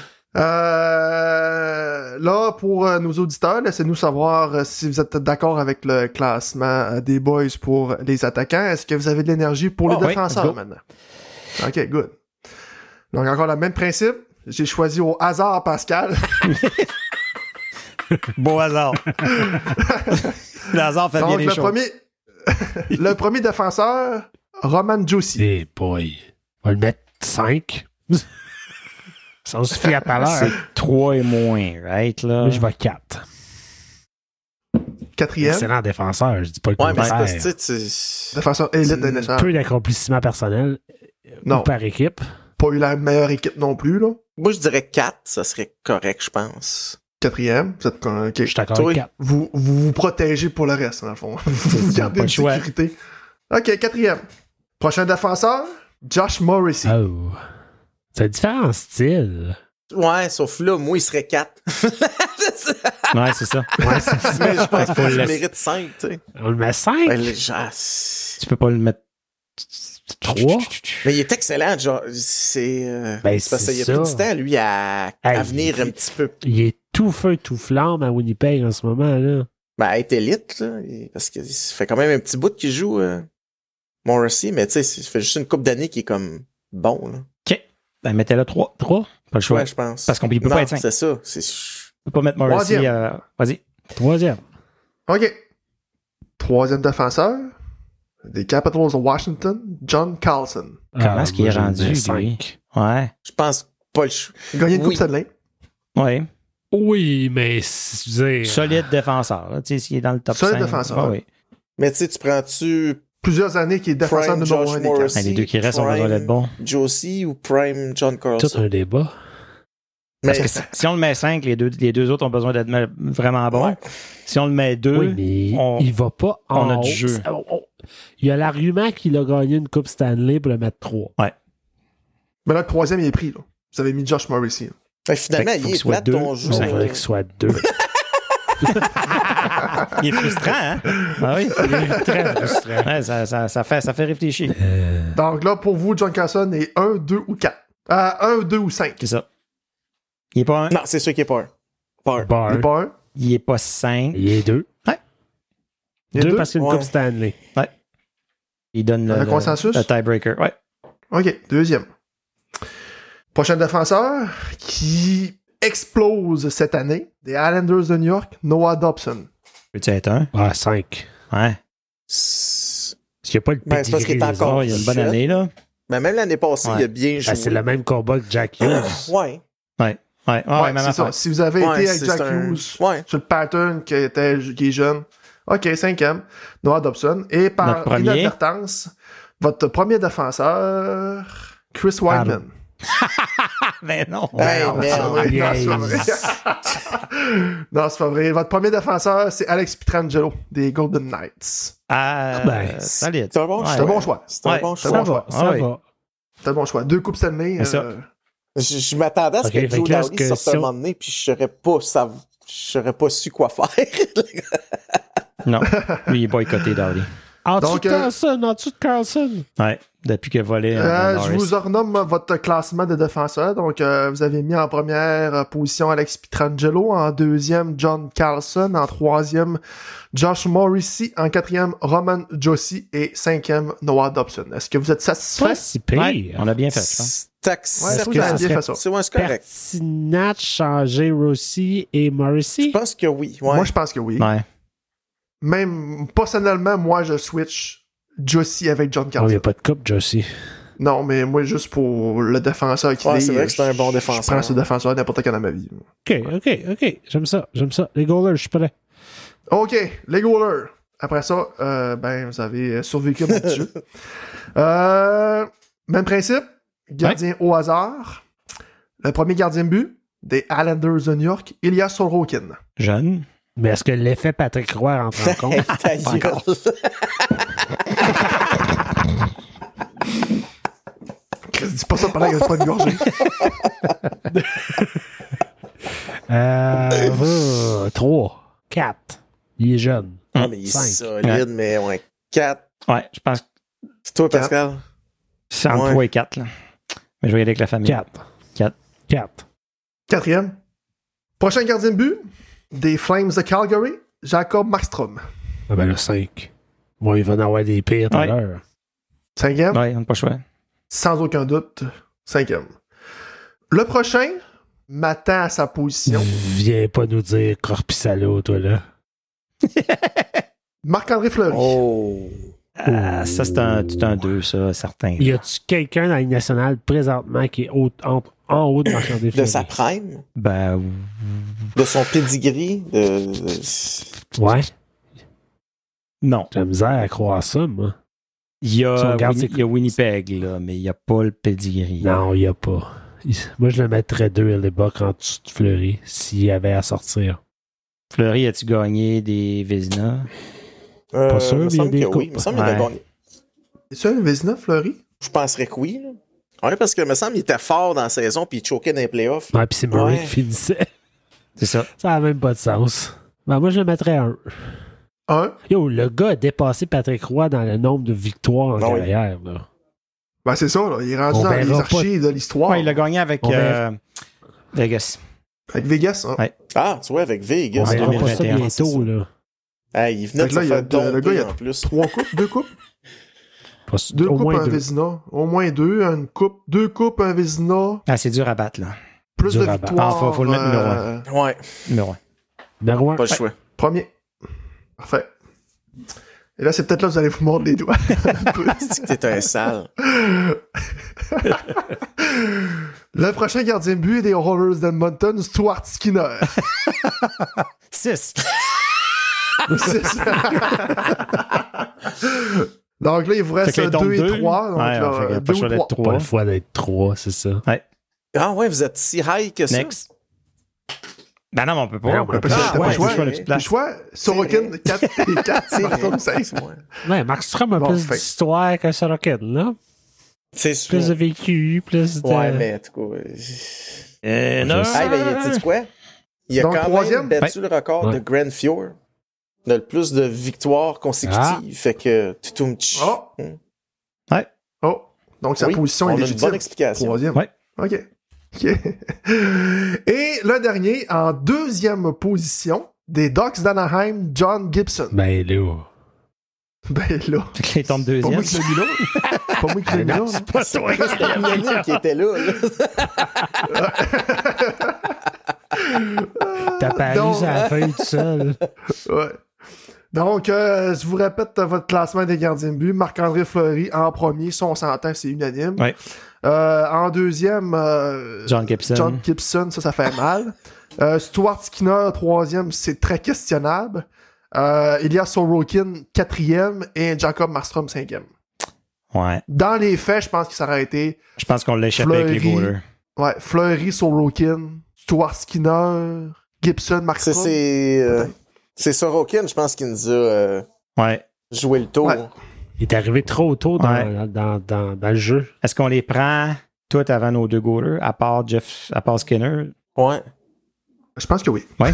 Euh, là, pour euh, nos auditeurs, laissez-nous savoir euh, si vous êtes d'accord avec le classement euh, des boys pour les attaquants. Est-ce que vous avez de l'énergie pour les Oh, oui, défenseurs let's go. maintenant? OK, good. Donc, encore le même principe. J'ai choisi au hasard Pascal. Beau hasard. Le hasard fait bien Donc, les le choses. premier... le premier défenseur, Roman Josi. Hey boy. On va le mettre cinq. Ça en suffit à tout à C'est l'heure. trois et moins, right, là? Moi, je vais quatre. Quatrième, Excellent défenseur, je dis pas le Ouais, mais c'est parce contraire. que tu sais, tu- défenseur élite de N H L. Peu d'accomplissement personnel Non. ou par équipe. Pas eu la meilleure équipe non plus, là. moi, je dirais quatre, ça serait correct, je pense. Quatrième, vous êtes con- OK. Je suis d'accord Toi, avec quatre. Vous, vous vous protégez pour le reste, dans le fond. Vous ça, gardez pas une le choix. sécurité. OK, quatrième. Prochain défenseur, Josh Morrissey. Oh. C'est différent style. Ouais, sauf là, moi, il serait quatre. Ouais, c'est ça. Ouais, c'est- Mais je pense Faut qu'il le laisser. mérite cinq, tu sais. on le met cinq. Ben, les gens, c'est- Tu peux pas le mettre Trois. Mais il est excellent, genre, c'est... euh, Ben, c'est parce c'est qu'il a ça. pris du temps, lui, à, à Hey, venir un il- petit peu... Il est tout feu, tout flamme à Winnipeg en ce moment, là. Ben, à être élite, là, et- parce que ça fait quand même un petit bout qu'il joue, euh, Morrissey, mais tu sais, ça fait juste une couple d'années qu'il est comme bon, là. OK. Ben, mettez-le trois. Trois. Pas le choix. Ouais, je pense. Parce qu'on peut non, pas être cinq. c'est ça. C'est... Tu peux pas mettre Morrissey. Troisième. Euh... Vas-y. Troisième. OK. Troisième défenseur, des Capitals de Washington, John Carlson. Comment est-ce qu'il est moi, je le rendu, mets lui? cinq. Ouais. Je pense pas le choix. Il a gagné une Oui. Coupe Stanley. Ouais. Oui, mais c'est- je veux dire, Solide défenseur. là. Tu sais, s'il est dans le top Solide cinq. défenseur, Ah, ouais. oui. Mais tu sais, tu prends-tu Plusieurs années qu'il est défenseur Prime numéro Josh un des Caps. Morrissey, Ah, les deux qui restent, on va Prime être bon. Josie ou Prime John tout Carlson? un débat. Parce Mais- que si, si on le met cinq, les deux, les deux autres ont besoin d'être me- vraiment bons. Ouais. Si on le met deux, Oui, mais on- il va pas en on a haut. du jeu. Ça- on- Il y a l'argument qu'il a gagné une Coupe Stanley pour le mettre trois. Mais là, le troisième, il est pris. Là. Vous avez mis Josh Morrissey. Là. Ben, finalement, Fait qu'il faut il qu'il est soit plate deux. ton jeu. Il Cinq. faudrait qu'il soit deux. il est frustrant, hein? Ah oui? Il est très frustrant. Ouais, ça, ça, ça, fait, ça fait réfléchir. Euh, Donc là, pour vous, John Carlson est un, deux ou quatre. Euh, un, deux ou cinq. C'est ça. Il est pas un. Non, c'est sûr qu'il est pas un. Pas un. Bar. Il est pas un. Il est pas cinq. Il est deux. Il est Deux deux. parce qu'il y a une Ouais. Coupe Stanley. Il donne le, Un le- consensus? le tiebreaker. Ouais. OK, deuxième. Prochain défenseur qui explose cette année, des Islanders de New York, Noah Dobson. Peux-tu être un? Ah, cinq. Ouais. C'est- Parce qu'il n'y a pas le Ben, c'est parce qu'il est pedigree des encore- autres. Oh, il y a une bonne jeune. année, là. Mais même l'année passée, Ouais. il a bien joué. Ben, c'est le même combat que Jack Hughes. Ouais. Ouais. Ouais, ah, Ouais, ouais, même c'est ça. affaire. Si vous avez Ouais, été avec c'est Jack un- Hughes Ouais. sur le pattern qui, était, qui est jeune, OK, cinquième, Noah Dobson. Et par Notre premier. inadvertance, votre premier défenseur, Chris Weidman. Mais non. Hey, Non, c'est pas vrai. merde. Non, c'est pas vrai. Non, c'est pas vrai. Votre premier défenseur, c'est Alex Pietrangelo des Golden Knights. Ah, Ben, solide. C'est un bon Ouais, C'est un choix. bon choix. C'est un Ouais, bon c'est choix. Ça bon va, choix. ça Ah oui. va. C'est un bon choix. Deux Coupes Stanley. C'est ça. euh, Je, je m'attendais à ce Ok, que fait Joe que là, Dowdy est-ce que sorte si un on- moment donné, puis je saurais pas, ça, je saurais pas su quoi faire. Non. Lui, il est boycotté, Dowdy. En dessous Donc, de euh, Carlson, en dessous de Carlson. Ouais. Depuis qu'il a volé. Euh, euh, je Norris. vous renomme votre classement de défenseurs. Donc, euh, vous avez mis en première euh, position Alex Pietrangelo, en deuxième John Carlson, en troisième Josh Morrissey, en quatrième Roman Josi et cinquième Noah Dobson. Est-ce que vous êtes satisfait? Pas si pire. Ouais, on a bien fait, je pense. C'est taxi. Ouais, je Est-ce trouve que que vous ça avez bien serait fait ça. C'est ouais, c'est correct. Pertinent de changer Rossi et Morrissey? Je pense que oui. Ouais. Moi, je pense que oui. Ouais. Même, personnellement, moi, je switch Josi avec John Oh, il Carlson. n'y a pas de coupe, Josie. Non, mais moi, juste pour le défenseur qu'il Ouais, est, c'est vrai que c'est un bon je- défenseur. Je prends ce défenseur n'importe quand dans ma vie. OK, OK, OK. J'aime ça, j'aime ça. Les goalers, je suis prêt. OK, les goalers. Après ça, euh, ben, vous avez survécu à mon petit jeu. Euh, même principe. Gardien au hasard. Le premier gardien de but des Islanders de New York, Ilya Sorokin. Jeune. Mais est-ce que l'effet Patrick Roy rentre en compte? Ta gueule. Dis pas ça pendant qu'il n'y a pas de gorgée. euh, euh, trois, quatre. Il est jeune. Ah, mais il est Cinq. solide, Ouais. mais ouais. quatre. Ouais, je pense que C'est toi, Pascal? c'est entre Ouais. trois et quatre, là. Mais je vais y aller avec la famille. Quatre. Quatre. Quatre. Quatrième. Prochain gardien de but des Flames de Calgary, Jacob Markstrom. Ah ben là, cinq. Bon, il va en avoir des pires tout à Ouais. l'heure. Cinquième. Ouais, on n'a pas le choix. Sans aucun doute, cinquième. Le prochain m'attend à sa position. Viens pas nous dire Corpissalo, toi, là. Marc-André Fleury. Oh. Ah, ça, c'est un, c'est un deux, ça, certain. Y a-tu quelqu'un dans la Ligue nationale présentement qui est haut, en, en haut de Marc-André De Fleury? sa prime, Ben, de son pedigree, de... de- Ouais. non. J'ai la misère à croire ça, moi. Il y Si on a, regarde Winni- ses- il y a Winnipeg, là, mais il n'y a pas le pedigree. Non, il n'y a pas. Il- Moi, je le mettrais deux à l'époque en dessous de Fleury s'il y avait à sortir. Fleury, as-tu gagné des Vézina? Euh, Pas sûr, il me mais il y a semble des que oui. coupes. Il me semble qu'il a Ouais. gagné. C'est un Vézina, Fleury? Je penserais que oui. Là. Ouais, parce que il me semble qu'il était fort dans la saison puis il choquait dans les playoffs. Ouais, puis c'est Murray Ouais. qui finissait. C'est ça. Ça n'a même pas de sens. Ben, moi, je le mettrais un. Un. Yo, le gars a dépassé Patrick Roy dans le nombre de victoires en Ah oui. carrière. Là. Ben, c'est ça, là. Il est rendu On dans les verra archives de l'histoire. Ouais, il a gagné avec On euh, Vegas. Avec Vegas, hein. Ouais. Ah, tu vois, avec Vegas. On Ouais, verra pas ça deux mille vingt et un, bientôt. Là. Hey, il venait Fait de que là, se il y a faire de- le domper gars, il a en plus. Trois coupes, deux coupes. Pas- Deux au coupes, moins un deux. Vézina. Au moins deux, une coupe. Deux coupes, un Vézina. Ah, c'est dur à battre, là. Plus Dur de à battre. victoires. Ah, faut- faut le mettre numéro euh, Ouais, Numéro un. Numéro un. pas le choix. Premier. Parfait. Et là, c'est peut-être là que vous allez vous mordre les doigts. Un peu. C'est que t'es un sale. Le prochain gardien de but des Oilers d'Edmonton, Stuart Skinner. Six. C'est ça. Donc là, il vous Fait reste que là, il tombe deux et deux. trois. Donc Ouais, là, fait qu'il y a pas deux le choix ou d'être trois. Pas le choix d'être trois, c'est ça. Ah ouais, vous êtes si high que ça? Next. Ben non, mais on peut pas. Ben, on on peut peut pas. pas. T'as pas le choix. on a plus de place. Le choix, Sorokin, quatre et quatre, C'est Markstrom, vrai. cinq. Ouais. Ouais, Markstrom a Bon, plus fait. d'histoire que Sorokin, là. C'est sûr. Plus de vécu, plus de... Ouais, mais en tout cas. euh, Euh, non. Hey, ben, tu sais quoi? Il a Donc, quand troisième? même battu le record Ouais. de Grand Fjord. Il a le plus de victoires consécutives. Ah. Fait que Tutumchi. Oh! Hmm. Ouais. Oh! Donc, sa Oui, position on est a une légitime. bonne explication. Troisième. Ouais. OK. OK. Et le dernier, en deuxième position, des Ducks d'Anaheim, John Gibson. Ben là... Ben là. Fait que les tombes Pas deuxième. moi qui l'ai mis là. Pas moi qui l'ai mis là. C'est pas toi. C'était Yannick qui était là. là. T'as paru Donc- sur la feuille tout seul. Ouais. Donc, euh, je vous répète euh, votre classement des gardiens de but. Marc-André Fleury en premier, ça on s'entend, c'est unanime. Ouais. Euh, en deuxième, euh, John Gibson. John Gibson, ça, ça fait mal. Euh, Stuart Skinner, troisième, c'est très questionnable. Euh, Ilya Sorokin, quatrième, et Jacob Markstrom, cinquième. Ouais. Dans les faits, je pense qu'il s'aurait été Je pense qu'on l'a échappé avec les Fleury. goalers. ouais, Fleury, Sorokin, Stuart Skinner, Gibson, C'est, Markstrom. c'est, euh, c'est Sorokin, je pense, qui nous a euh, Ouais. joué le tour. Ouais. Il est arrivé trop tôt dans, Ouais. dans, dans, dans le jeu. Est-ce qu'on les prend toutes avant nos deux goalers, à part Jeff, à part Skinner? Ouais. Je pense que oui. Ouais.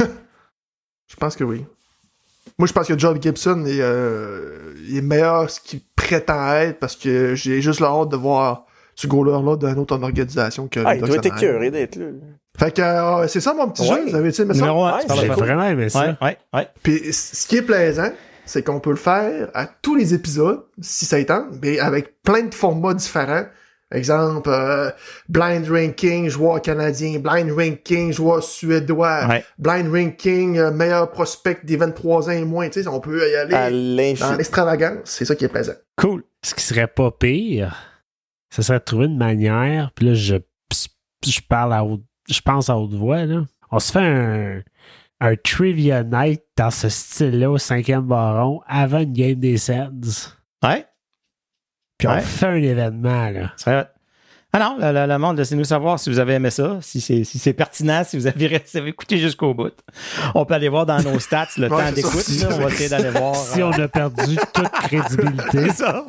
Je pense que oui. Moi, je pense que John Gibson est, euh, il est meilleur ce qu'il prétend être parce que j'ai juste la hâte de voir ce goaler-là d'une autre organisation que Ah, les il doit Ducks être d'Anaheim. écœuré d'être là. Fait que euh, c'est ça mon petit Ouais. jeu. Vous avez aimé ça? Numéro un, Ouais, tu parles c'est de J'ai quoi? vraiment aimé ça. Ouais, ouais, ouais. Puis ce qui est plaisant, c'est qu'on peut le faire à tous les épisodes, si ça y tente, mais avec plein de formats différents. Exemple, euh, blind ranking, joueur canadien, blind ranking, joueur suédois, Ouais. blind ranking, euh, meilleur prospect des vingt-trois ans et moins. Tu sais, on peut y aller À dans l'infini. l'extravagance. C'est ça qui est plaisant. Cool. Ce qui serait pas pire, ce serait de trouver une manière, puis là, je, je parle à haute, je pense à haute voix, là. On se fait un, un trivia night dans ce style-là au cinquième baron avant une game des Sens. Ouais. Puis on Ouais. fait un événement, là. Ça serait hot. Ah non, le, le- le monde, laissez-nous savoir si vous avez aimé ça, si c'est, si c'est pertinent, si vous avez, si vous avez écouté jusqu'au bout. On peut aller voir dans nos stats le Ouais, temps c'est d'écoute. ça. là. On va essayer d'aller voir. Si euh, on a perdu toute crédibilité. C'est ça.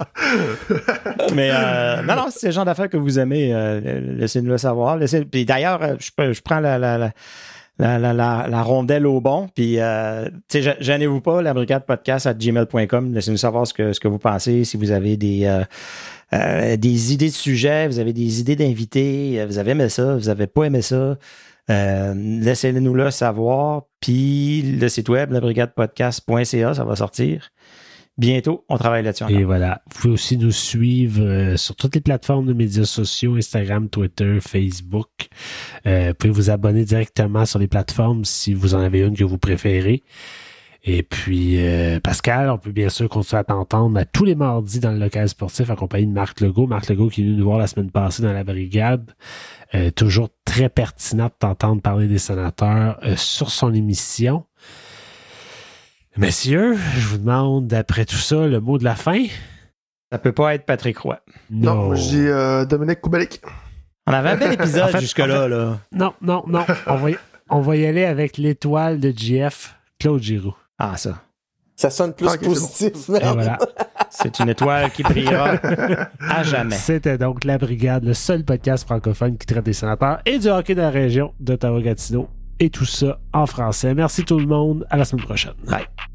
Mais euh, non, non, si c'est le genre d'affaires que vous aimez, euh, laissez-nous le savoir. Laissez... Puis d'ailleurs, euh, je, peux- je prends la, la, la, la, la, la, la rondelle au bon. Puis, euh, tu sais, gênez-vous pas, la brigade podcast à gmail point com. Laissez-nous savoir ce que, ce que vous pensez, si vous avez des, euh, euh, des idées de sujets, vous avez des idées d'invités, euh, vous avez aimé ça, vous avez pas aimé ça. Euh, laissez-nous le savoir. Puis, le site web, la brigade podcast point c a, ça va sortir. Bientôt, on travaille là-dessus encore. Et voilà. Vous pouvez aussi nous suivre euh, sur toutes les plateformes de médias sociaux, Instagram, Twitter, Facebook. Euh, vous pouvez vous abonner directement sur les plateformes si vous en avez une que vous préférez. Et puis, euh, Pascal, on peut bien sûr continuer à t'entendre à tous les mardis dans le local sportif accompagné de Marc Legault. Marc Legault qui est venu nous voir la semaine passée dans la brigade. Euh, toujours très pertinent de t'entendre parler des sénateurs euh, sur son émission. Messieurs, je vous demande, d'après tout ça, le mot de la fin? Ça peut pas être Patrick Roy. Non, moi je dis euh, Dominique Kubalik. On avait un bel épisode En fait- jusque-là. en fait- là. Non, non, non. on, va y, on va y aller avec l'étoile de J F, Claude Giroux. Ah, ça. Ça sonne plus Ok, c'est positif, Et merde. voilà. C'est une étoile qui brillera à jamais. C'était donc La Brigade, le seul podcast francophone qui traite des sénateurs et du hockey de la région d'Ottawa-Gatineau. Et tout ça en français. Merci tout le monde. À la semaine prochaine. Bye.